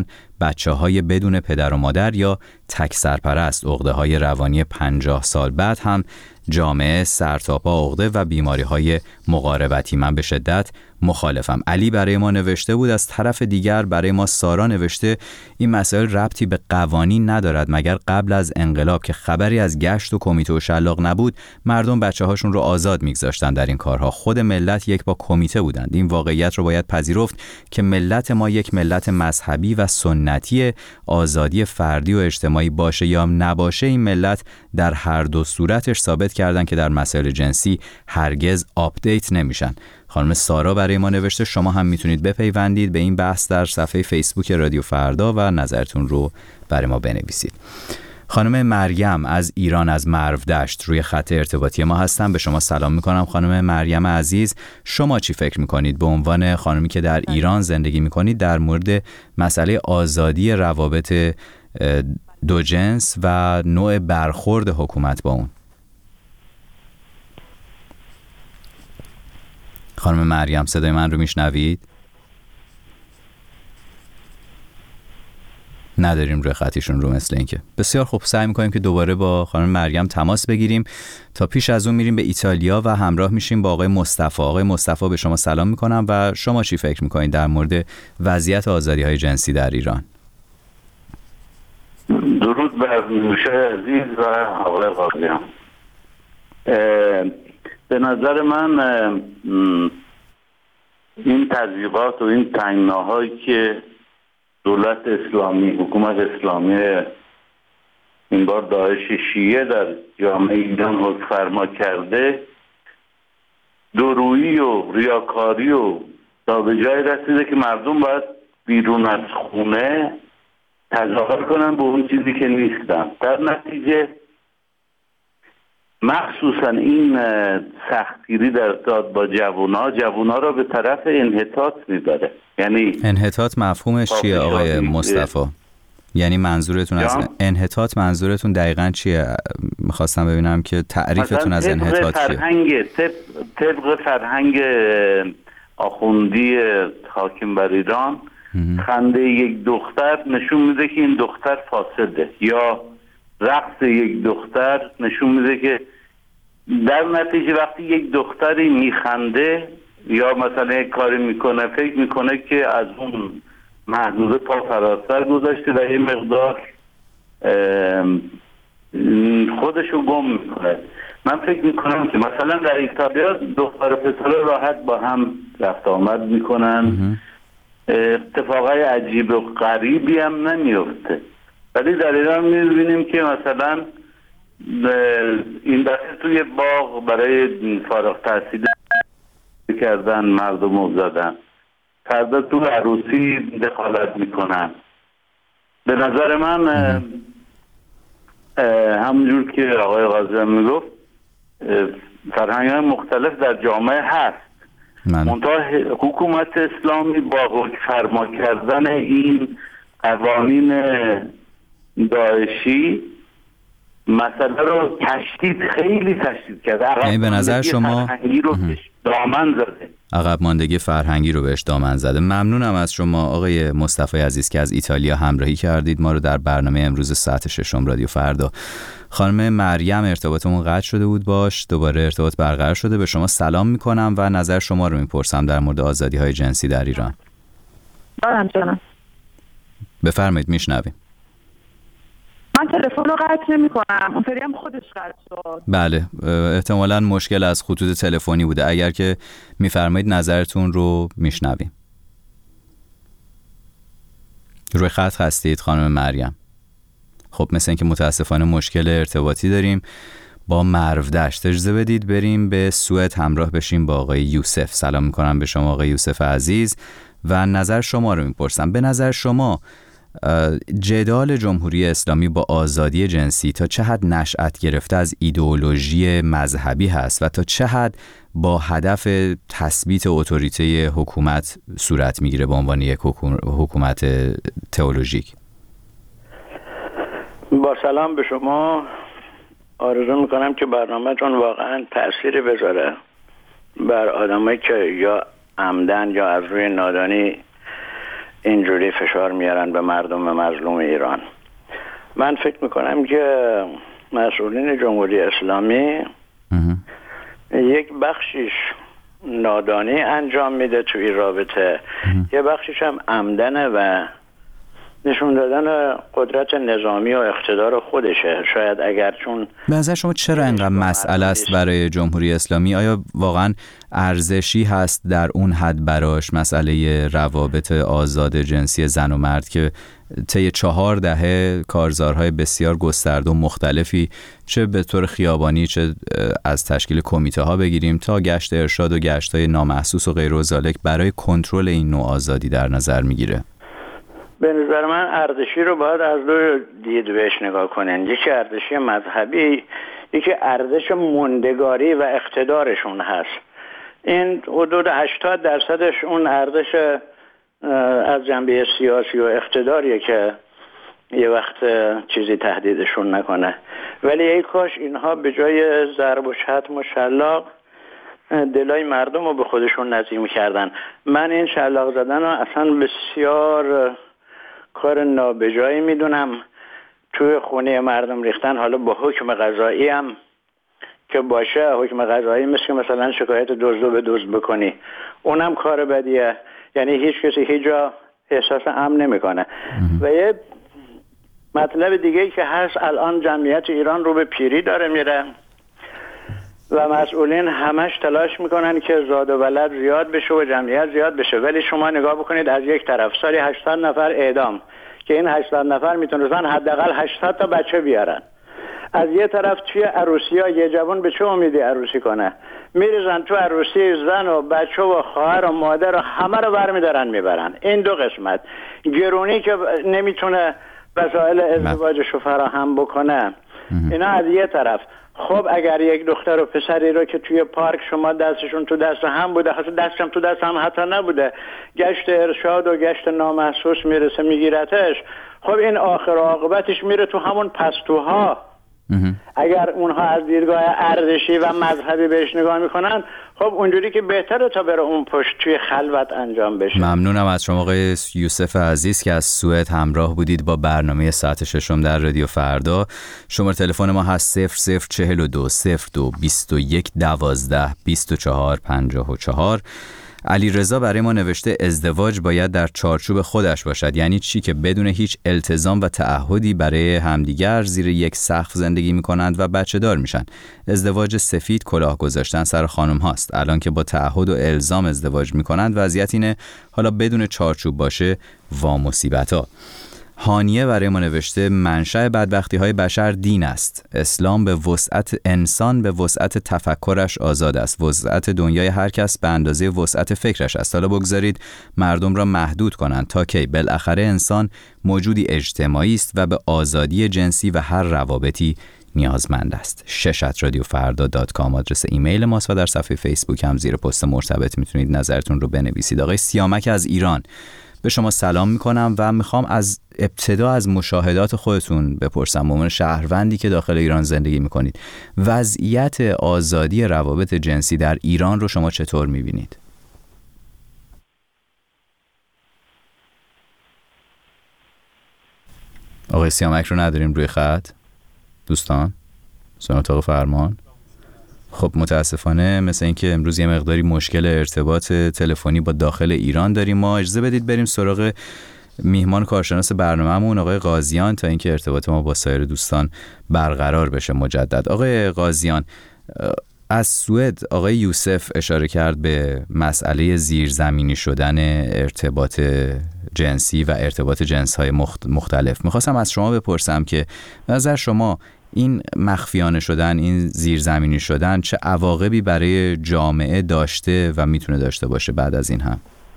بچه‌های بدون پدر و مادر یا تک سرپرست، عقده‌های روانی پنجاه سال بعد هم جامعه سرتاپا عقده و بیماری‌های مقاربتی. من به شدت مخالفم. علی برای ما نوشته بود، از طرف دیگر برای ما سارا نوشته این مسائل ربطی به قوانین ندارد، مگر قبل از انقلاب که خبری از گشت و کمیته و شلاق نبود مردم بچه‌هاشون رو آزاد می‌گذاشتن در این کارها. خود ملت یک با کمیته بودند. این واقعیت رو باید پذیرفت که ملت ما یک ملت مذهبی و سنتی، آزادی فردی و اجتماعی باشه یا نباشه این ملت در هر دو صورتش ثابت کردن که در مسائل جنسی هرگز آپدیت نمیشن. خانم سارا برای ما نوشته شما هم میتونید بپیوندید به این بحث در صفحه فیسبوک رادیو فردا و نظرتون رو برای ما بنویسید. خانم مریم از ایران، از مرودشت روی خط ارتباطی ما هستن. به شما سلام میکنم خانم مریم عزیز. شما چی فکر میکنید به عنوان خانمی که در ایران زندگی میکنید در مورد مسئله آزادی روابط دو جنس و نوع برخورد حکومت با اون؟ خانم مریم صدای من رو میشنوید؟ نداریم روی خطیشون رو مثل اینکه. بسیار خوب، سعی میکنیم که دوباره با خانم مریم تماس بگیریم. تا پیش از اون میریم به ایتالیا و همراه میشیم با آقای مصطفی. آقای مصطفی به شما سلام میکنم و شما چی فکر میکنید در مورد وضعیت آزادی های جنسی در ایران؟ درود بر نوشه عزیز و آقای قاضیان. به نظر من این تضییقات و این تنگناهایی که دولت اسلامی، حکومت اسلامی این بار داعش شیعه در جامعه ایران حکم فرما کرده، دورویی و ریاکاری و تا به جای رسیده که مردم باید بیرون از خونه تظاهر کنن به اون چیزی که نیستن. در نتیجه مخصوصا این سختگیری در ارتباط با جوونا جوونا را به طرف انحطاط میبره. یعنی انحطاط مفهومش چیه آقای مصطفی؟ یعنی منظورتون از انحطاط منظورتون دقیقاً چیه؟ میخواستم ببینم که تعریفتون از انحطاط چیه؟ فرهنگ طبق, طبق فرهنگ آخوندی حاکم بر ایران، خنده یک دختر نشون میده که این دختر فاسده، یا رقص یک دختر نشون میده که در نتیجه وقتی یک دختری میخنده یا مثلا یک کاری میکنه فکر میکنه که از اون محدوده پا فراتر گذاشته و یه مقدار خودشو گم میکنه. من فکر میکنم که مثلا در ایتالیا دختر و پسر راحت با هم رفت آمد میکنن، اتفاقای عجیب و غریبی هم نمیفته. ولی در ایران میبینیم که مثلا این دفعه توی باغ برای فارغ التحصیلی کردن مردم رو زدن، فردا تو عروسی دخالت میکنن. به نظر من همونجور که آقای قاضی میگفت فرهنگ‌های مختلف در جامعه هست، منتها حکومت اسلامی با حکم فرما کردن این قوانین داعشی مسئله رو تشدید خیلی تشدید کرده. یعنی به نظر شما فرهنگی رو بهش دامن زده، عقب ماندگی فرهنگی رو بهش دامن زده. ممنونم از شما آقای مصطفی عزیز که از ایتالیا همراهی کردید ما رو در برنامه امروز ساعت ششم رادیو فردا. خانم مریم ارتباطمون قطع شده بود باش، دوباره ارتباط برقرار شده. به شما سلام میکنم و نظر شما رو میپرسم در مورد آزادی های جنسی در ایران. بله جانم. بفرمایید میشنویم. من تلفن رو قطع نمی کنم، اونطوری هم خودش قطع شد. بله احتمالاً مشکل از خطوط تلفنی بوده. اگر که میفرمایید نظرتون رو میشنویم. روی خط هستید خانم مریم؟ خب مثل اینکه متاسفانه مشکل ارتباطی داریم با مرودشت. اجازه بدید بریم به سوئد همراه بشیم با آقای یوسف. سلام میکنم به شما آقای یوسف عزیز و نظر شما رو میپرسم. به نظر شما جدال جمهوری اسلامی با آزادی جنسی تا چه حد نشأت گرفته از ایدئولوژی مذهبی هست و تا چه حد با هدف تثبیت اتوریته حکومت صورت میگیره به عنوان یک حکومت تئولوژیک؟ با سلام به شما، آرزو میکنم که برنامه‌تون واقعا تأثیر بذاره بر آدمایی که یا عمدن یا از روی نادانی اینجوری فشار میارن به مردم مظلوم ایران. من فکر میکنم که مسئولین جمهوری اسلامی یک بخشیش نادانی انجام میده توی رابطه، یه بخشیش هم عمدنه و نشون دادن قدرت نظامی و اقتدار خودشه. شاید اگر چون به نظر شما چرا اینقدر مسئله است برای جمهوری اسلامی؟ آیا واقعا ارزشی هست در اون حد براش مسئله روابط آزاد جنسی زن و مرد که طی چهار دهه کارزارهای بسیار گسترده و مختلفی، چه به طور خیابانی چه از تشکیل کمیته ها بگیریم تا گشت ارشاد و گشت های نامحسوس و غیر و ذالک، برای کنترل این نوع آزادی در نظر میگیره؟ به نظر من ارزشی رو باید از دو دید بهش نگاه کنن. یکی ارزشی مذهبی، یکی ارزش موندگاری و اقتدارشون هست. این حدود هشتاد درصدش اون ارزش از جنبه سیاسی و اقتداریه که یه وقت چیزی تهدیدشون نکنه. ولی ای کاش اینها به جای ضرب و شتم و شلاق دلای مردم رو به خودشون نزدیک می‌کردن. من این شلاق زدن رو اصلا بسیار کار نابجایی میدونم. توی خونه مردم ریختن، حالا با حکم قضایی هم که باشه، حکم قضایی مثل مثلا شکایت دزدو به دزد بکنی، اونم کار بدیه. یعنی هیچ کسی هیچ جا احساس امن نمیکنه. و یه مطلب دیگه که هست، الان جمعیت ایران رو به پیری داره میره و مسئولین همش تلاش میکنن که زاد و ولد زیاد بشه و جمعیت زیاد بشه. ولی شما نگاه بکنید، از یک طرف سالی هشتصد نفر اعدام که این هشتصد نفر میتونستن حداقل هشتصد تا بچه بیارن. از یه طرف توی عروسی‌ها یه جوان به چه امیدی عروسی کنه؟ میریزن تو عروسی زن و بچه و خواهر و مادر و همه رو برمیدارن میبرن. این دو قسمت، گرونی که نمیتونه وسایل ازدواجش رو فراهم بکنه، اینا از یه طرف. خب اگر یک دختر و پسری رو که توی پارک شما دستشون تو دست هم بوده، حتی دستشون تو دست هم حتی نبوده، گشت ارشاد و گشت نامحسوس میرسه میگیرتش، خب این آخر عاقبتش میره تو همون پستوها. اگر اونها از دیدگاه ارزشی و مذهبی بهش نگاه میکنن، خب اونجوری که بهتره تا بره اون پشت توی خلوت انجام بشه. ممنونم از شما آقای یوسف عزیز که از سوئد همراه بودید با برنامه ساعت ششم در رادیو فردا. شماره تلفن ما هست صفر صفر چهل و دو صفر دو بیست و یک دوازده بیست و چهار پنجاه و چهار. علی رضا برای ما نوشته ازدواج باید در چارچوب خودش باشد. یعنی چی؟ که بدون هیچ التزام و تعهدی برای همدیگر زیر یک سقف زندگی میکنند و بچه دار میشن. ازدواج سفید کلاه گذاشتن سر خانم هاست. الان که با تعهد و الزام ازدواج میکنند وضعیت اینه، حالا بدون چارچوب باشه وا مصیبت ها. هانیه برای ما نوشته منشأ بدبختی های بشر دین است. اسلام به وسعت انسان به وسعت تفکرش آزاد است. وسعت دنیای هر کس به اندازه وسعت فکرش است. حالا بگذارید مردم را محدود کنند تا کی؟ بالاخره انسان موجودی اجتماعی است و به آزادی جنسی و هر روابطی نیازمند است. شش ات رادیو فردا دات کام آدرس ایمیل ماست و در صفحه فیسبوک هم زیر پست مرتبط میتونید نظرتون رو بنویسید. آقای سیامک از ایران، به شما سلام میکنم و میخوام از ابتدا از مشاهدات خودتون بپرسم. به عنوان شهروندی که داخل ایران زندگی میکنید، وضعیت آزادی روابط جنسی در ایران رو شما چطور میبینید؟ آقای سیامک رو نداریم روی خط دوستان؟ سن اتاق فرمان. خب متاسفانه مثل این که امروز یه مقداری مشکل ارتباط تلفنی با داخل ایران داریم. ما اجازه بدید بریم سراغ میهمان کارشناس برنامه‌مون آقای قاضیان تا اینکه ارتباط ما با سایر دوستان برقرار بشه مجدد. آقای قاضیان، از سوئد آقای یوسف اشاره کرد به مسئله زیرزمینی شدن ارتباط جنسی و ارتباط جنس‌های مختلف. میخواستم از شما بپرسم که نظر شما این مخفیانه شدن، این زیرزمینی شدن چه عواقبی برای جامعه داشته و میتونه داشته باشه بعد از این هم؟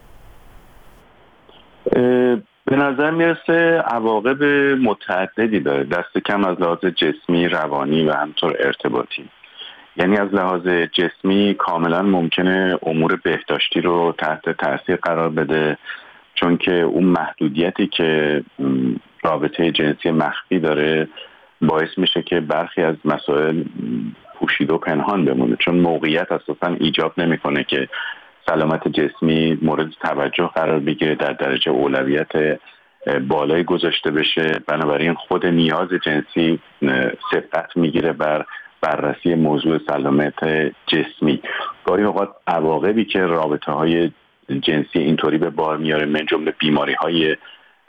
به نظر میرسه عواقب متعددی داره، دست کم از لحاظ جسمی، روانی و همطور ارتباطی. یعنی از لحاظ جسمی کاملا ممکنه امور بهداشتی رو تحت تاثیر قرار بده، چون که اون محدودیتی که رابطه جنسی مخفی داره باعث میشه که برخی از مسائل پوشیده و پنهان بمونه، چون موقعیت اساسا ایجاب نمیکنه که سلامت جسمی مورد توجه قرار بگیره، در درجه اولویت بالای گذاشته بشه. بنابراین خود نیاز جنسی سبقت میگیره بر بررسی موضوع سلامت جسمی. گاهی اوقات عواقبی که رابطه های جنسی اینطوری به بار میاره، من جمله بیماری های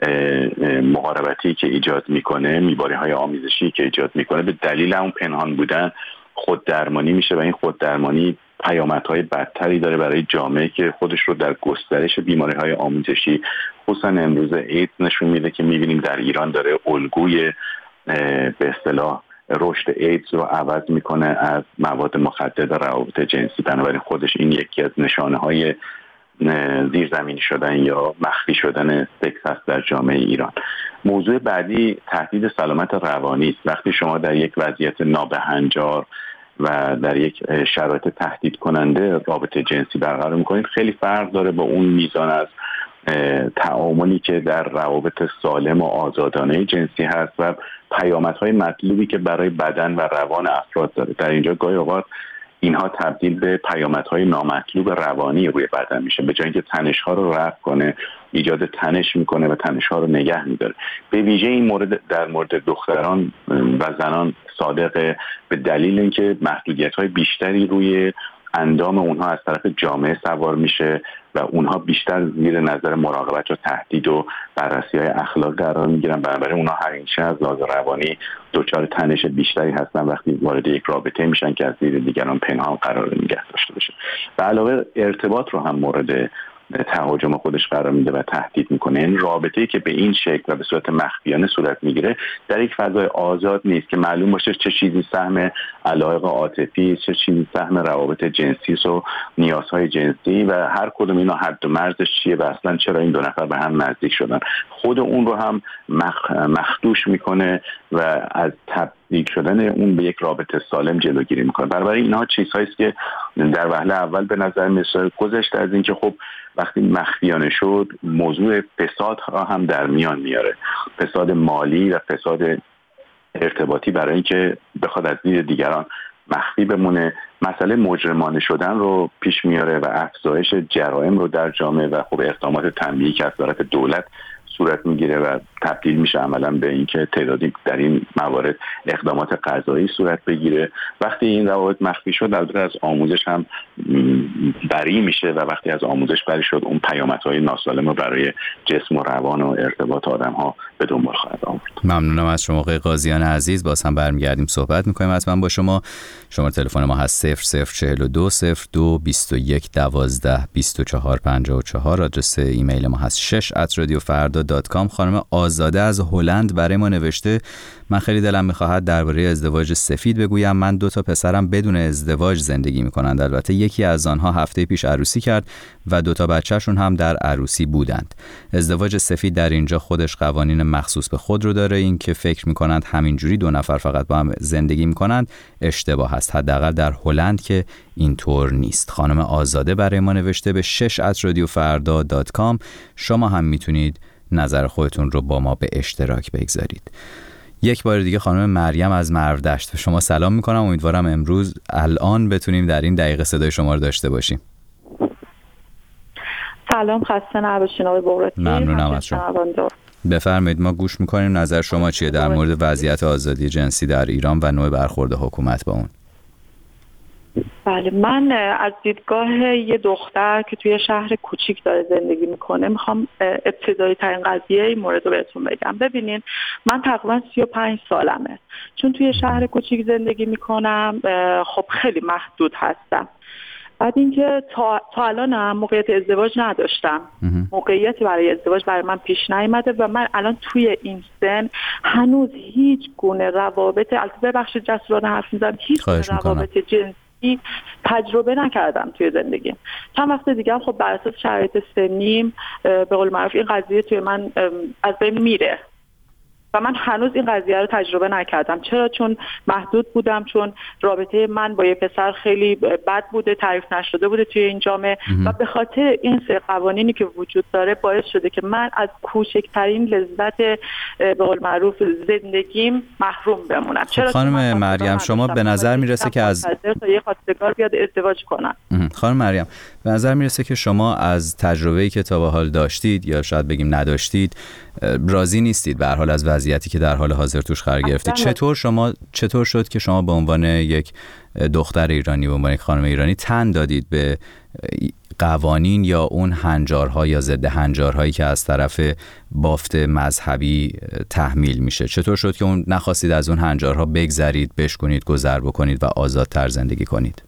مقاربتی که ایجاد میکنه، بیماری های آمیزشی که ایجاد میکنه، به دلیل اون پنهان بودن خود درمانی میشه و این خود درمانی پیامدهای بدتری داره برای جامعه که خودش رو در گسترش بیماری‌های آمیزشی خصوصا امروز ایدز نشون میده که میبینیم در ایران داره الگوی به اصطلاح رشد ایدز رو عوض میکنه از مواد مخدر و روابط جنسی. بنابراین خودش این یکی از نشانه‌های زیرزمینی شدن یا مخفی شدن سکس هست در جامعه ایران. موضوع بعدی تهدید سلامت روانی است. وقتی شما در یک وضعیت نابهنجار و در یک شرایط تهدید کننده رابطه جنسی برقرار میکنید، خیلی فرق داره با اون میزان از تعاملی که در روابط سالم و آزادانه جنسی هست و پیامدهای مطلوبی که برای بدن و روان افراد داره. در اینجا گاهی اوقات اینها تبدیل به پیامدهای نامطلوب روانی روی بدن میشه. به جای اینکه تنش‌ها رو رفع کنه، ایجاد تنش میکنه و تنش‌ها رو نگه میداره. به ویژه این مورد در مورد دختران و زنان صادقه، به دلیل اینکه محدودیت‌های بیشتری روی اندام اونها از طرف جامعه سوار میشه و اونها بیشتر زیر نظر مراقبت و تهدید و بررسی‌های اخلاق قرار میگیرن. بنابراین اونها همیشه از لحاظ روانی دچار تنش بیشتری هستن وقتی وارد یک رابطه میشن که از دید دیگران پنهان قرار نگه داشته بشه. و علاوه ارتباط رو هم مورد تهاجم خودش قرار میده و تهدید میکنه. این رابطه‌ای که به این شکل و به صورت مخفیانه صورت میگیره در یک فضای آزاد نیست که معلوم باشه چه چیزی سهم علایق عاطفی، چه چیزی سهم روابط جنسی و نیازهای جنسی و هر کدوم اینا حد و مرزش چیه و اصلا چرا این دو نفر به هم نزدیک شدن. خود اون رو هم مخ... مخدوش میکنه و از تبدیل شدن اون به یک رابطه سالم جلوگیری میکنه. بنابراین اینها چیزهایی است که در وهله اول به نظر میاد گذشته از اینکه خب وقتی مخفیانه شد موضوع فساد ها هم در میان میاره، فساد مالی و فساد ارتباطی برای اینکه بخواد از دید دیگران مخفی بمونه. مسئله مجرمانه شدن رو پیش میاره و افزایش جرائم رو در جامعه و خب اقدامات تنبیهی که از طرف دولت صورت میگیره و تبدیل میشه عملا به اینکه تعدادی در این موارد اقدامات قضایی صورت بگیره. وقتی این روابط مخفی شد البته از آموزش هم بری میشه و وقتی از آموزش بری شد اون پیامدهای ناسالم رو برای جسم و روان و ارتباط آدم ها به دنبال خواهد آورد. ممنونم از شما آقای قاضیان عزیز. باز هم برمیگردیم صحبت میکنیم حتما با شما. شماره تلفن ما هست صفر صفر چهل و دو صفر دو بیست و یک دوازده بیست و چهار پنجاه و چهار. آدرس ایمیل ما هست شش ات رادیو فردا دات کام. خانم آزاده از هلند برای ما نوشته من خیلی دلم میخواهد درباره ازدواج سفید بگویم. من دو تا پسرم بدون ازدواج زندگی میکنند. البته یکی از آنها هفته پیش عروسی کرد و دو تا بچه‌شون هم در عروسی بودند. ازدواج سفید در اینجا خودش قوانین مخصوص به خود رو داره. این که فکر میکنند همینجوری دو نفر فقط با هم زندگی میکنند اشتباه است. حداقل در هلند که اینطور نیست. خانم آزاده برای ما نوشته به شش ات رادیو فردا دات کام. شما هم میتونید نظر خودتون رو با ما به اشتراک بگذارید. یک بار دیگه خانم مریم از مرودشت به شما سلام میکنم. امیدوارم امروز الان بتونیم در این دقیقه صدای شما رو داشته باشیم. سلام، خسته نباشین آقای بغراتی. ممنونم از شما. بفرمایید، ما گوش میکنیم. نظر شما چیه در مورد وضعیت آزادی جنسی در ایران و نوع برخورد حکومت با اون؟ بله، من از دیدگاه یه دختر که توی شهر کوچیک داره زندگی میکنه میخوام ابتدایی ترین قضیه این مورد رو بهتون بگم. ببینین، من تقریبا سی و پنج سالمه، چون توی شهر کوچیک زندگی میکنم خب خیلی محدود هستم. بعد اینکه تا, تا الانم موقعیت ازدواج نداشتم. موقعیتی برای ازدواج برای من پیش نیامده و من الان توی این سن هنوز هیچ گونه روابط، البته ببخشید جسورانه حرف میزنم، هیچ گونه روابط جنسی تجربه نکردم توی زندگی. چند وقت دیگه هم خب بر اساس شرایط سنیم به قول معروف این قضیه توی من از بین میره و من هنوز این قضیه رو تجربه نکردم. چرا؟ چون محدود بودم، چون رابطه من با یه پسر خیلی بد بوده، تعریف نشده بوده توی این جامعه و به خاطر این سه قوانینی که وجود داره باعث شده که من از کوچکترین لذت به قول معروف زندگیم محروم بمونم. چرا؟ خانم مریم، شما به نظر میرسه که از یه خواستگار بیاد ازدواج کنن. خانم مریم، به نظر میرسه که شما از تجربه‌ای که تا به حال داشتید یا شاید بگیم نداشتید راضی نیستید به هر حال از وضعیتی که در حال حاضر توش قرار گرفتید. چطور شما چطور شد که شما به عنوان یک دختر ایرانی، به عنوان یک خانم ایرانی تن دادید به قوانین یا اون هنجارها یا ضد هنجارهایی که از طرف بافت مذهبی تحمیل میشه؟ چطور شد که اون نخواستید از اون هنجارها بگذرید، بشکنید، گذر بکنید و آزادتر زندگی کنید؟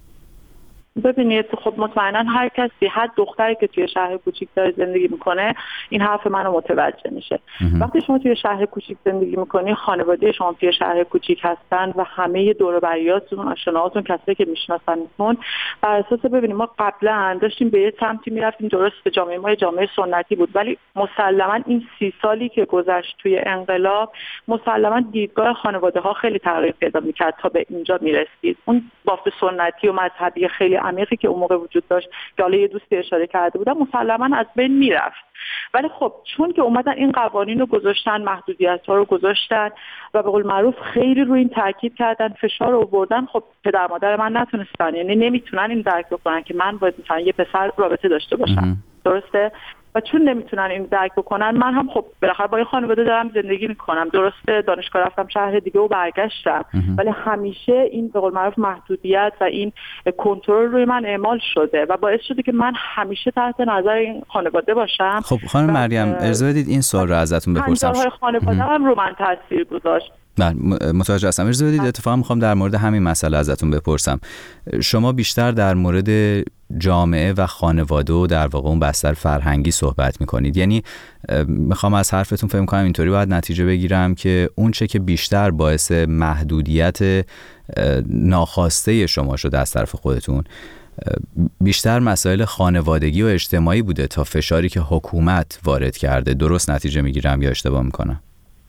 ببینید خب مطمئنا هر کسی، هر دختری که توی شهر کوچیک داره زندگی میکنه این حرف منو متوجه میشه. وقتی شما توی شهر کوچیک زندگی میکنی، خانواده شما توی شهر کوچیک هستن و همه دور و بریاتون، آشناهاتون، کسایی که میشناسنتون، بر اساس ببینید ما قبلا داشتیم به یه سمتی میرفتیم، درست به جامعه ما جامعه سنتی بود، ولی مسلما این سی سالی که گذشت توی انقلاب مسلما دیدگاه خانواده ها خیلی تغییر پیدا میکرد تا به اینجا میرسید. اون بافت سنتی و مذهبی خیلی عمیقی که اون موقع وجود داشت که حالا یه دوستی اشاره کرده بودم مسلما از بین میرفت. ولی خب چون که اومدن این قوانین رو گذاشتن، محدودیت ها رو گذاشتن و به قول معروف خیلی روی این تاکید کردن، فشار رو آوردن، خب پدر مادر من نتونستن، یعنی نمیتونن این درک بکنن که من باید مثلا یه پسر رابطه داشته باشم. درسته؟ و چون نمیتونن این درک بکنن، من هم خب بالاخره با یه خانواده دارم زندگی میکنم. درسته دانشگاه رفتم شهر دیگه و برگشتم، ولی همیشه این به قول معروف محدودیت و این کنترل روی من اعمال شده و باعث شده که من همیشه تحت نظر این خانواده باشم. خب خانم مریم اجازه بدید این سوال رو ازتون بپرسم. خانواده هم رو من تاثیر گذاشت. من متوجه هستم. اجازه بدید اتفاقا میخوام در مورد همین مسئله ازتون بپرسم. شما بیشتر در مورد جامعه و خانواده و در واقع اون بستر فرهنگی صحبت میکنید، یعنی میخوام از حرفتون فهم کنم اینطوری باید نتیجه بگیرم که اون چه که بیشتر باعث محدودیت ناخواسته شما شده از طرف خودتون بیشتر مسائل خانوادگی و اجتماعی بوده تا فشاری که حکومت وارد کرده. درست نتیجه میگیرم یا اشتباه میکنم؟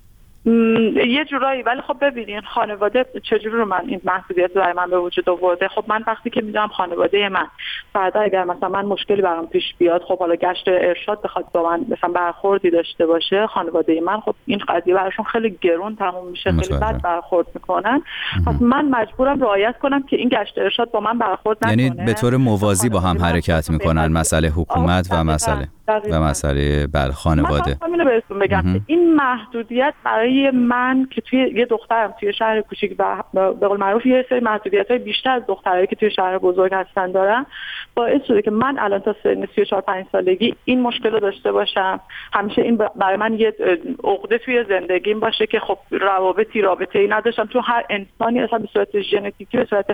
یه جورایی. ولی خب ببینین خانواده چجوری رو من این محدودیت برای من به وجود آورده. خب من وقتی که میدونم خانواده من بعدا اگر مثلا من مشکلی برام پیش بیاد، خب حالا گشت ارشاد بخواد با من مثلا برخوردی داشته باشه، خانواده من خب این قضیه براشون خیلی گرون تموم میشه، خیلی بد برخورد میکنن. پس من مجبورم رعایت کنم که این گشت ارشاد با من برخورد نکنه. یعنی به طور موازی با هم حرکت میکنن، مسئله حکومت و مسئله و مسئله بر خانواده. من بهتون بگم این محدودیت برای من که توی یه دخترم توی شهر کوچیک و به قول معروف یه سری محدودیت‌های بیشتر از دخترایی که توی شهر بزرگ هستن دارم، باعث شده که من الان تا سن سی و چهار پنج سالگی این مشکل رو داشته باشم. همیشه این برای من یه عقده توی زندگیم باشه که خب روابطی رابطه‌ای نداشتم، چون هر انسانی اصلا به صورت ژنتیکی به صورت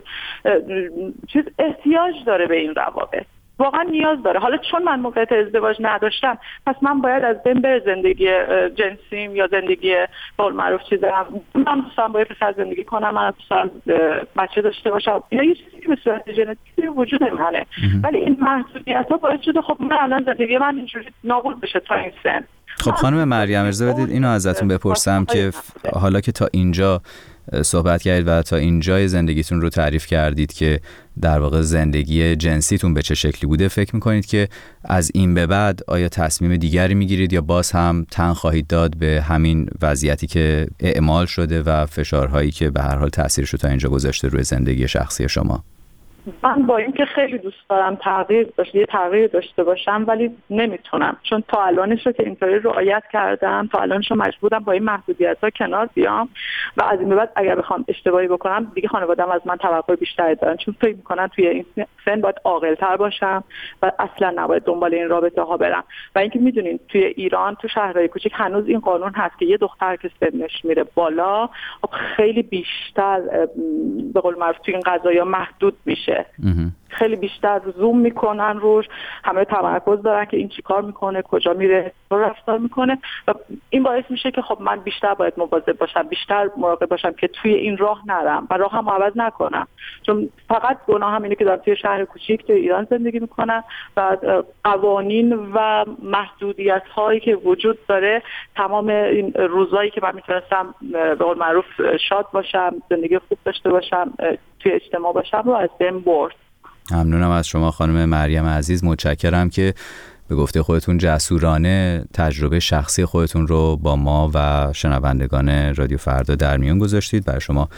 چیز احتیاج داره به این روابط، واقعا نیاز داره. حالا چون من موقعیت ازدواج نداشتم، پس من باید از بین بر زندگی جنسیم یا زندگی به قول معروف چیزا. من دوستم باید پسر زندگی کنم، من دوستم بچه داشته باشم. اینا یه چیزی که به صورت ژنتیکی وجود منه، ولی این محدودیت‌ها باعث شده خب من الان زندگی من اینجوری نابود بشه تا این سن. خب خانم مریم اجازه بدید اینو ازتون بپرسم که حالا که تا اینجا صحبت کردید و تا اینجای زندگیتون رو تعریف کردید که در واقع زندگی جنسیتون به چه شکلی بوده، فکر میکنید که از این به بعد آیا تصمیم دیگری میگیرید یا باز هم تن خواهید داد به همین وضعیتی که اعمال شده و فشارهایی که به هر حال تاثیرش رو تا اینجا گذاشته روی زندگی شخصی شما؟ من با اینکه خیلی دوست دارم تغییر داشته یه تغییر داشته باشم، ولی نمیتونم، چون تا الانش رو که اینطوری رعایت کردم، تا الانش رو مجبورم با این محدودیت‌ها کنار بیام و از این به بعد اگر بخوام اشتباهی بکنم دیگه خانواده‌ام از من توقع بیشتری دارن، چون فکر می‌کنن توی این سن باید عاقل‌تر باشم و اصلا نباید دنبال این رابطه‌ها برم. و اینکه میدونین توی ایران تو شهرهای کوچیک هنوز این قانون هست که یه دختر که سنش میره بالا خب خیلی بیشتر به قول معروف توی این قضایا محدود میشه، خیلی بیشتر زوم میکنن روش، همه تمرکز دارن که این چیکار میکنه، کجا میره، رو رفتار میکنه و این باعث میشه که خب من بیشتر باید مواظب باشم، بیشتر مراقب باشم که توی این راه نرم و راه هم عوض نکنم، چون فقط گناه هم اینه که دارم توی شهر کوچیک توی ایران زندگی میکنم و قوانین و محدودیت هایی که وجود داره تمام این روزایی که من میتونستم به قول معروف شاد باشم، زندگی خوب داشته باشم، توی اجتماع باشم رو از بین برد. ممنونم از شما خانم مریم عزیز، متشکرم که به گفته خودتون جسورانه تجربه شخصی خودتون رو با ما و شنوندگان رادیو فردا در میون گذاشتید. برای شما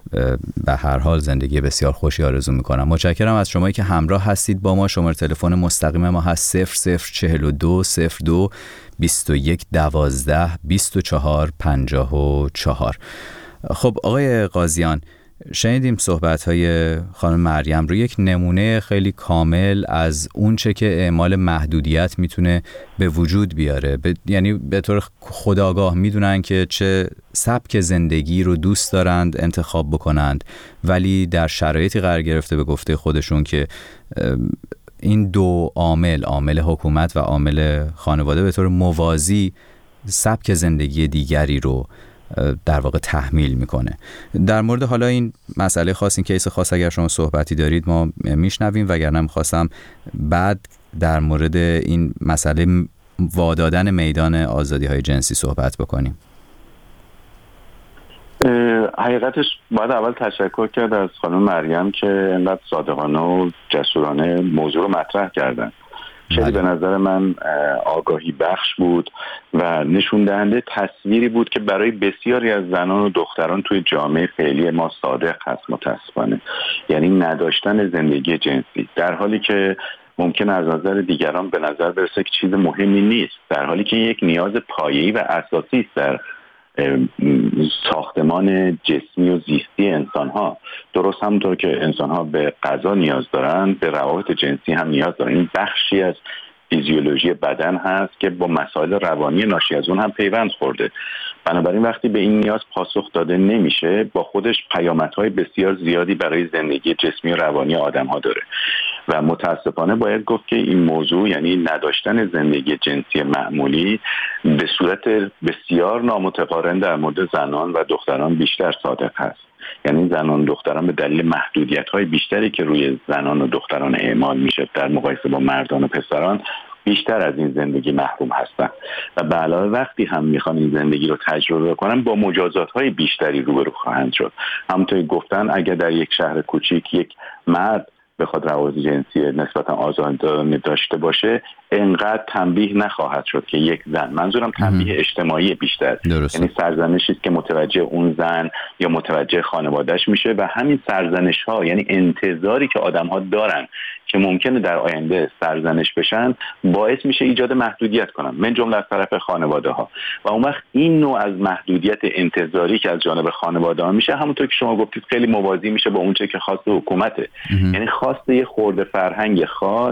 به هر حال زندگی بسیار خوشی آرزو میکنم. متشکرم از شمایی که همراه هستید با ما. شماره تلفن مستقیم ما هست صفر صفر چهل و دو صفر دو بیست و یک دوازده بیست و چهار پنجاه و چهار. خب آقای قاضیان، شنیدیم صحبت‌های خانم مریم رو، یک نمونه خیلی کامل از اون چه که اعمال محدودیت میتونه به وجود بیاره. ب... یعنی به طور خودآگاه میدونن که چه سبک زندگی رو دوست دارند انتخاب بکنند، ولی در شرایطی قرار گرفته به گفته خودشون که این دو عامل، عامل حکومت و عامل خانواده، به طور موازی سبک زندگی دیگری رو در واقع تحمیل میکنه. در مورد حالا این مسئله خاص، این کیس خاص، اگر شما صحبتی دارید ما میشنویم، وگرنه میخواستم بعد در مورد این مسئله وادادن میدان آزادی های جنسی صحبت بکنیم. حقیقتش باید اول تشکر کرد از خانم مریم که اینقدر صادقانه و جسورانه موضوع رو مطرح کردن. خیلی به نظر من آگاهی بخش بود و نشون دهنده تصویری بود که برای بسیاری از زنان و دختران توی جامعه فعلی ما صادق هست متاسفانه. یعنی نداشتن زندگی جنسی، در حالی که ممکن از نظر دیگران به نظر برسه که چیز مهمی نیست، در حالی که یک نیاز پایه‌ای و اساسی است در ساختمان جسمی و زیستی انسان‌ها. درست همونطور که انسان‌ها به غذا نیاز دارن، به روابط جنسی هم نیاز دارن. این بخشی از فیزیولوژی بدن هست که با مسائل روانی ناشی از اون هم پیوند خورده. بنابراین وقتی به این نیاز پاسخ داده نمیشه، با خودش پیامدهای بسیار زیادی برای زندگی جسمی و روانی آدم‌ها داره و متاسفانه باید گفت که این موضوع، یعنی نداشتن زندگی جنسی معمولی، به صورت بسیار نامتقارن در مورد زنان و دختران بیشتر صادق هست. یعنی زنان و دختران به دلیل محدودیت‌های بیشتری که روی زنان و دختران اعمال میشه در مقایسه با مردان و پسران، بیشتر از این زندگی محروم هستن و به علاوه وقتی هم میخوان این زندگی رو تجربه کنن با مجازات‌های بیشتری روبرو خواهند شد. همونطور گفتن اگر در یک شهر کوچیک یک مرد بخواد روابط جنسی نسبتا آزادانه داشته باشه، انقدر تنبیه نخواهد شد که یک زن، منظورم تنبیه اجتماعی بیشتر، یعنی سرزنشی است که متوجه اون زن یا متوجه خانواده‌اش میشه و همین سرزنش ها، یعنی انتظاری که آدم ها دارن که ممکنه در آینده سرزنش بشن، باعث میشه ایجاد محدودیت کنن، من جمله از طرف خانواده ها. و اون وقت این نوع از محدودیت انتظاری که از جانب خانواده ها میشه، همونطور که شما گفتید خیلی موازی میشه با اون چه که خواست حکومته. یعنی خواست یه خورده فرهنگ خاص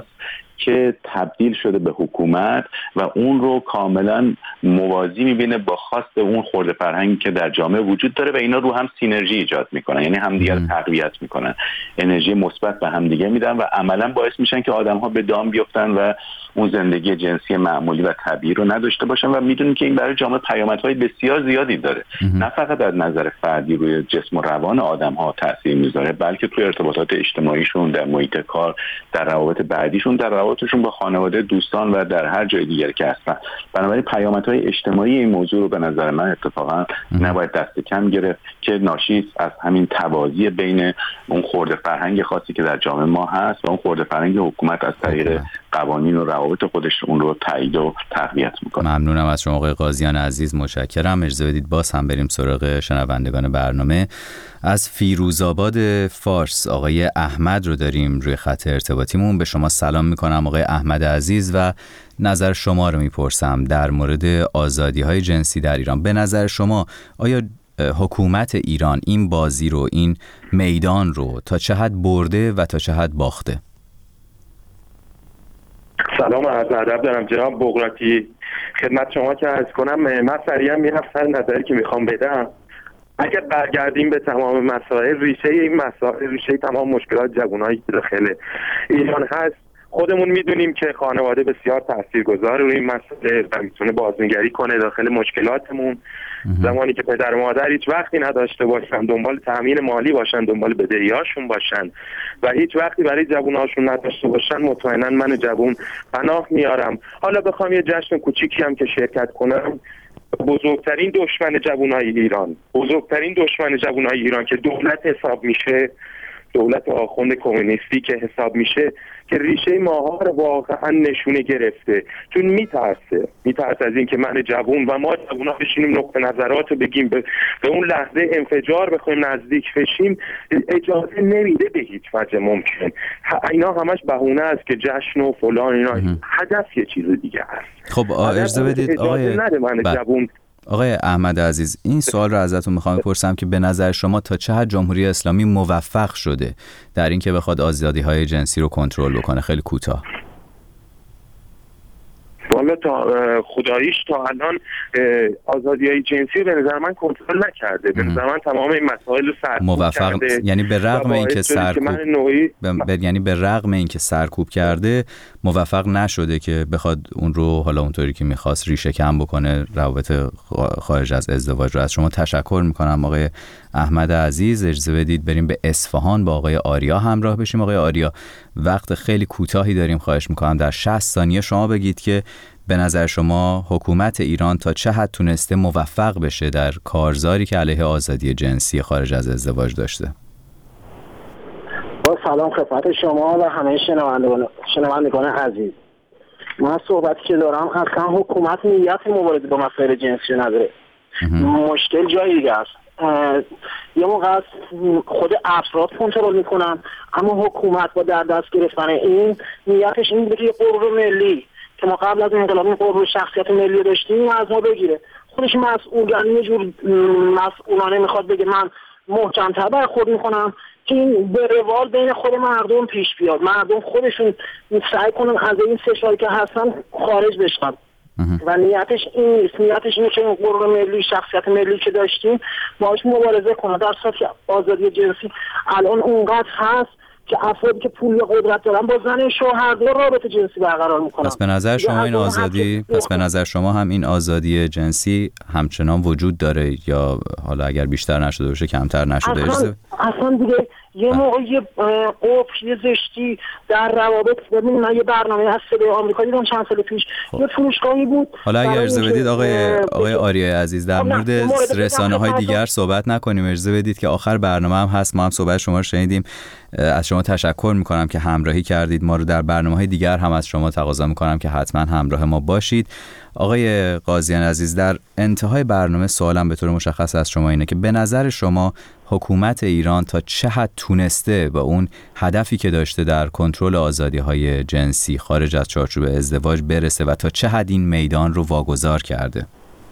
که تبدیل شده به حکومت و اون رو کاملا موازی میبینه با خواست اون خورده فرهنگی که در جامعه وجود داره و اینا رو هم سینرژی ایجاد میکنن، یعنی همدیگر رو تقویت میکنن، انرژی مثبت به همدیگه میدن و عملا باعث میشن که آدم‌ها به دام بیفتن و اون زندگی جنسی معمولی و طبیعی رو نداشته باشن و میدونن که این برای جامعه پیامدهای بسیار زیادی داره. نه فقط از نظر فردی روی جسم و روان آدم‌ها تاثیر میذاره، بلکه توی ارتباطات اجتماعیشون، در محیط کار، در روابط بعدیشون، در روابطشون با خانواده، دوستان و در هر جای دیگری که هستن. بنابراین پیامدهای اجتماعی این موضوع رو به نظر من اتفاقا نباید دست کم گرفت که ناشی از همین توازی بین اون خورده فرهنگ خاصی که در جامعه ما هست و اون خورده فرهنگ حکومت از طریق قوانین و روابط خودش اون رو تایید و تقویت میکنه. ممنونم از شما آقای قاضیان عزیز، متشکرم. اجازه بدید باز هم بریم سراغ شنوندگان برنامه. از فیروزآباد فارس آقای احمد رو داریم روی خط ارتباطیمون. به شما سلام میکنم آقای احمد عزیز و نظر شما رو میپرسم در مورد آزادی‌های جنسی در ایران. به نظر شما آیا حکومت ایران این بازی رو، این میدان رو تا چه حد برده و تا چه حد باخته؟ سلام و عرض ادب دارم جناب بغراتی خدمت شما که عرض کنم. من سریعا میرم سر نظری که میخوام بدم. اگر برگردیم به تمام مسائل، ریشه این مسائل، ریشه تمام مشکلات جوانایی که داخل ایران هست، خودمون میدونیم که خانواده بسیار تاثیرگذار روی این مسئله و میتونه بازنگری کنه داخل مشکلاتمون. زمانی که پدر و مادر هیچ وقتی نداشته باشن، دنبال تامین مالی باشن، دنبال بدهیاشون باشن و هیچ وقتی برای جووناشون نداشته باشن، مطمئنا من جوون پناه میارم. حالا بخوام یه جشن کوچیکی هم که شرکت کنم، بزرگترین دشمن جوانای ایران، بزرگترین دشمن جوانای ایران که دولت حساب میشه، دولت آخوند کمونیستی که حساب میشه که ریشه ماها رو واقعا نشونه گرفته، چون میترسه میترسه از این که من جوون و ما جوونا بشینیم نقطه نظرات رو بگیم، به, به اون لحظه انفجار بخوایم نزدیک بشیم اجازه نمیده به هیچ وجه ممکن. اینا همش بهونه است که جشن و فلان، اینا هدف یه چیز دیگه هست. خب اجازه بدید آقای نده من جوون. آقای احمد عزیز، این سوال رو ازتون میخوام بپرسم که به نظر شما تا چه حد جمهوری اسلامی موفق شده در این که بخواد آزادی‌های جنسی رو کنترل بکنه؟ خیلی کوتاه. والا تا خداییش تا الان آزادی‌های جنسی به نظر من کنترل نکرده. به نظر من تمام این مسائل رو سرکوب موفق کرده. یعنی به رغم اینکه سرکوب نوعی... ب... یعنی به رغم اینکه سرکوب کرده موفق نشده که بخواد اون رو حالا اونطوری که می‌خواست ریشه کم بکنه، روابط خارج از ازدواج رو. از شما تشکر می‌کنم آقای احمد عزیز. اجازه بدید بریم به اصفهان با آقای آریا همراه بشیم. آقای آریا، وقت خیلی کوتاهی داریم، خواهش می‌کنم در شصت ثانیه شما بگید که به نظر شما حکومت ایران تا چه حد تونسته موفق بشه در کارزاری که علیه آزادی جنسی خارج از ازدواج داشته؟ با سلام خدمت شما و همه شنوندگان شنوندگان عزیز. من صحبتی که دارم اصلا حکومت نیت مبارزه با مسائل جنسی نداره. مشکل جایی دیگه است. یه موقع خود افراد کنترل میکنن، اما حکومت با در دست گرفتن این نیتش این بوده که قرار ملی که ما قبل از انقلاب این قرار شخصیت ملی داشتیم از ما بگیره. خودش مسئول، یعنی یه جور مسئولانه میخواد بگه من محکم‌تر برخورد میکنم که این به روال بین خود مردم پیش بیاد، مردم خودشون سعی کنن از این فشاری که هستن خارج بشن. و نیتش این نیست. نیتش اینه که این قرار ملی، شخصیت ملی که داشتیم باهاش مبارزه کنه، در صورتی که آزادی جنسی الان اونقدر هست که افرادی که پول و قدرت دارن با زن شوهر دو رابطه جنسی برقرار میکنن. پس به نظر شما این آزادی پس به نظر شما هم این آزادی جنسی همچنان وجود داره یا حالا اگر بیشتر نشده باشه کمتر نشده؟ اصلا, اصلا دیگه یه موقع یه قفل یه زشتی در روابط. ببین من یه برنامه از صدای آمریکا دیدم چند سال پیش، خب. یه فروشگاهی بود. حالا اگر اجازه بدید آقای آقای آریای عزیز در مورد رسانه‌های دیگر صحبت نکنیم، اجازه بدید که آخر برنامه هم هست، ما هم صحبت شما رو شنیدیم. از شما تشکر میکنم که همراهی کردید ما رو. در برنامه‌های دیگر هم از شما تقاضا میکنم که حتما همراه ما باشید. آقای قاضیان عزیز، در انتهای برنامه سوالم به طور مشخص از شما اینه که به نظر شما حکومت ایران تا چه حد تونسته به اون هدفی که داشته در کنترل آزادی‌های جنسی خارج از چارچوب ازدواج برسه و تا چه حد این میدان رو واگذار کرده؟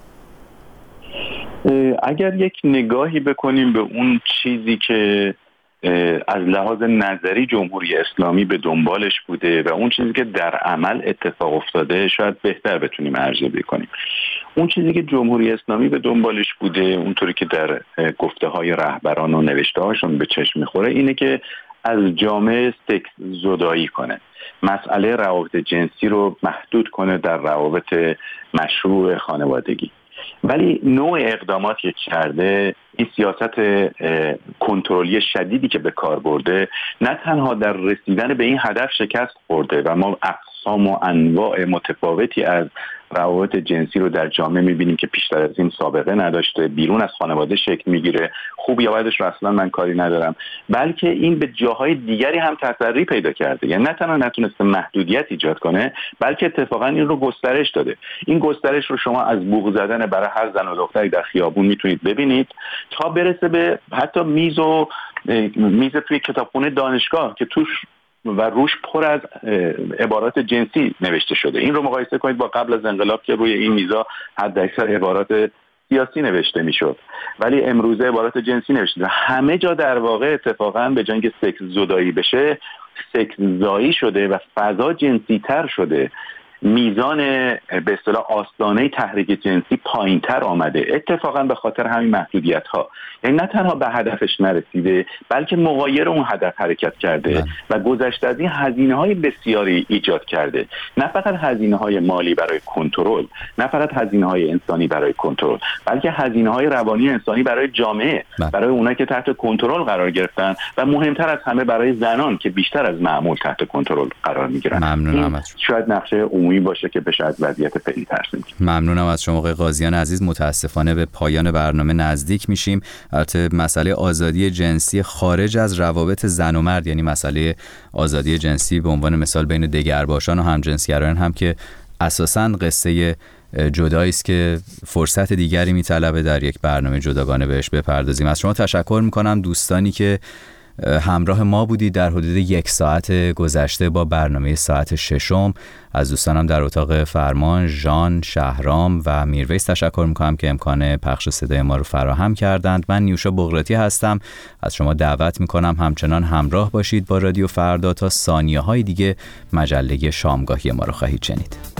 اگر یک نگاهی بکنیم به اون چیزی که از لحاظ نظری جمهوری اسلامی به دنبالش بوده و اون چیزی که در عمل اتفاق افتاده، شاید بهتر بتونیم ارزیابی کنیم. اون چیزی که جمهوری اسلامی به دنبالش بوده، اونطوری که در گفته های رهبران و نوشته هاشون به چشم میخوره، اینه که از جامعه سکس زدایی کنه، مسئله روابط جنسی رو محدود کنه در روابط مشروع خانوادگی. ولی نوع اقداماتی که کرده، این سیاست کنترلی شدیدی که به کار برده، نه تنها در رسیدن به این هدف شکست خورده و ما اقسام و انواع متفاوتی از روابط جنسی رو در جامعه میبینیم که پیشتر از این سابقه نداشته، بیرون از خانواده شکل میگیره، خوب یا بدش رو اصلا من کاری ندارم، بلکه این به جاهای دیگری هم تسری پیدا کرده. یعنی نه تنها نتونسته محدودیت ایجاد کنه، بلکه اتفاقا این رو گسترش داده. این گسترش رو شما از بوق زدن برای هر زن و دختری در خیابون میتونید ببینید تا برسه به حتی میز و میز توی کتابخونه دانشگاه که توش و روش پر از عبارات جنسی نوشته شده. این رو مقایسه کنید با قبل از انقلاب که روی این میزا حداکثر عبارات سیاسی نوشته میشد، ولی امروزه عبارات جنسی نوشته. همه جا در واقع اتفاقا به جای اینکه سکس زدایی بشه، سکس زایی شده و فضا جنسی تر شده. میزان به اصطلاح آستانه تحریک جنسی پایینتر آمده، اتفاقا به خاطر همین محدودیت ها. یعنی نه تنها به هدفش نرسیده، بلکه مغایر اون هدف حرکت کرده من. و گذشته از این هزینه های بسیاری ایجاد کرده، نه فقط هزینه های مالی برای کنترل، نه فقط هزینه های انسانی برای کنترل، بلکه هزینه های روانی انسانی برای جامعه من. برای اونایی که تحت کنترل قرار گرفتن و مهمتر از همه برای زنان که بیشتر از معمول تحت کنترل قرار میگیرن. ممنونم. شاید نقشه عمومی عمومی باشه که بشه از وضعیت فعلی ترسیم. ممنونم از شما آقای قاضیان عزیز. متاسفانه به پایان برنامه نزدیک میشیم. البته مسئله آزادی جنسی خارج از روابط زن و مرد، یعنی مسئله آزادی جنسی به عنوان مثال بین دگرباشان و همجنسگرایان هم که اساساً قصه جدایی است که فرصت دیگری میطلبه در یک برنامه جداگانه بهش بپردازیم. از شما تشکر میکنم دوستانی که همراه ما بودید در حدود یک ساعت گذشته با برنامه ساعت ششم. از دوستانم در اتاق فرمان ژان، شهرام و میرویس تشکر میکنم که امکان پخش صدای ما رو فراهم کردند. من نیوشا بغراتی هستم. از شما دعوت میکنم همچنان همراه باشید با رادیو فردا تا ثانیه های دیگه مجله شامگاهی ما رو خواهید شنید.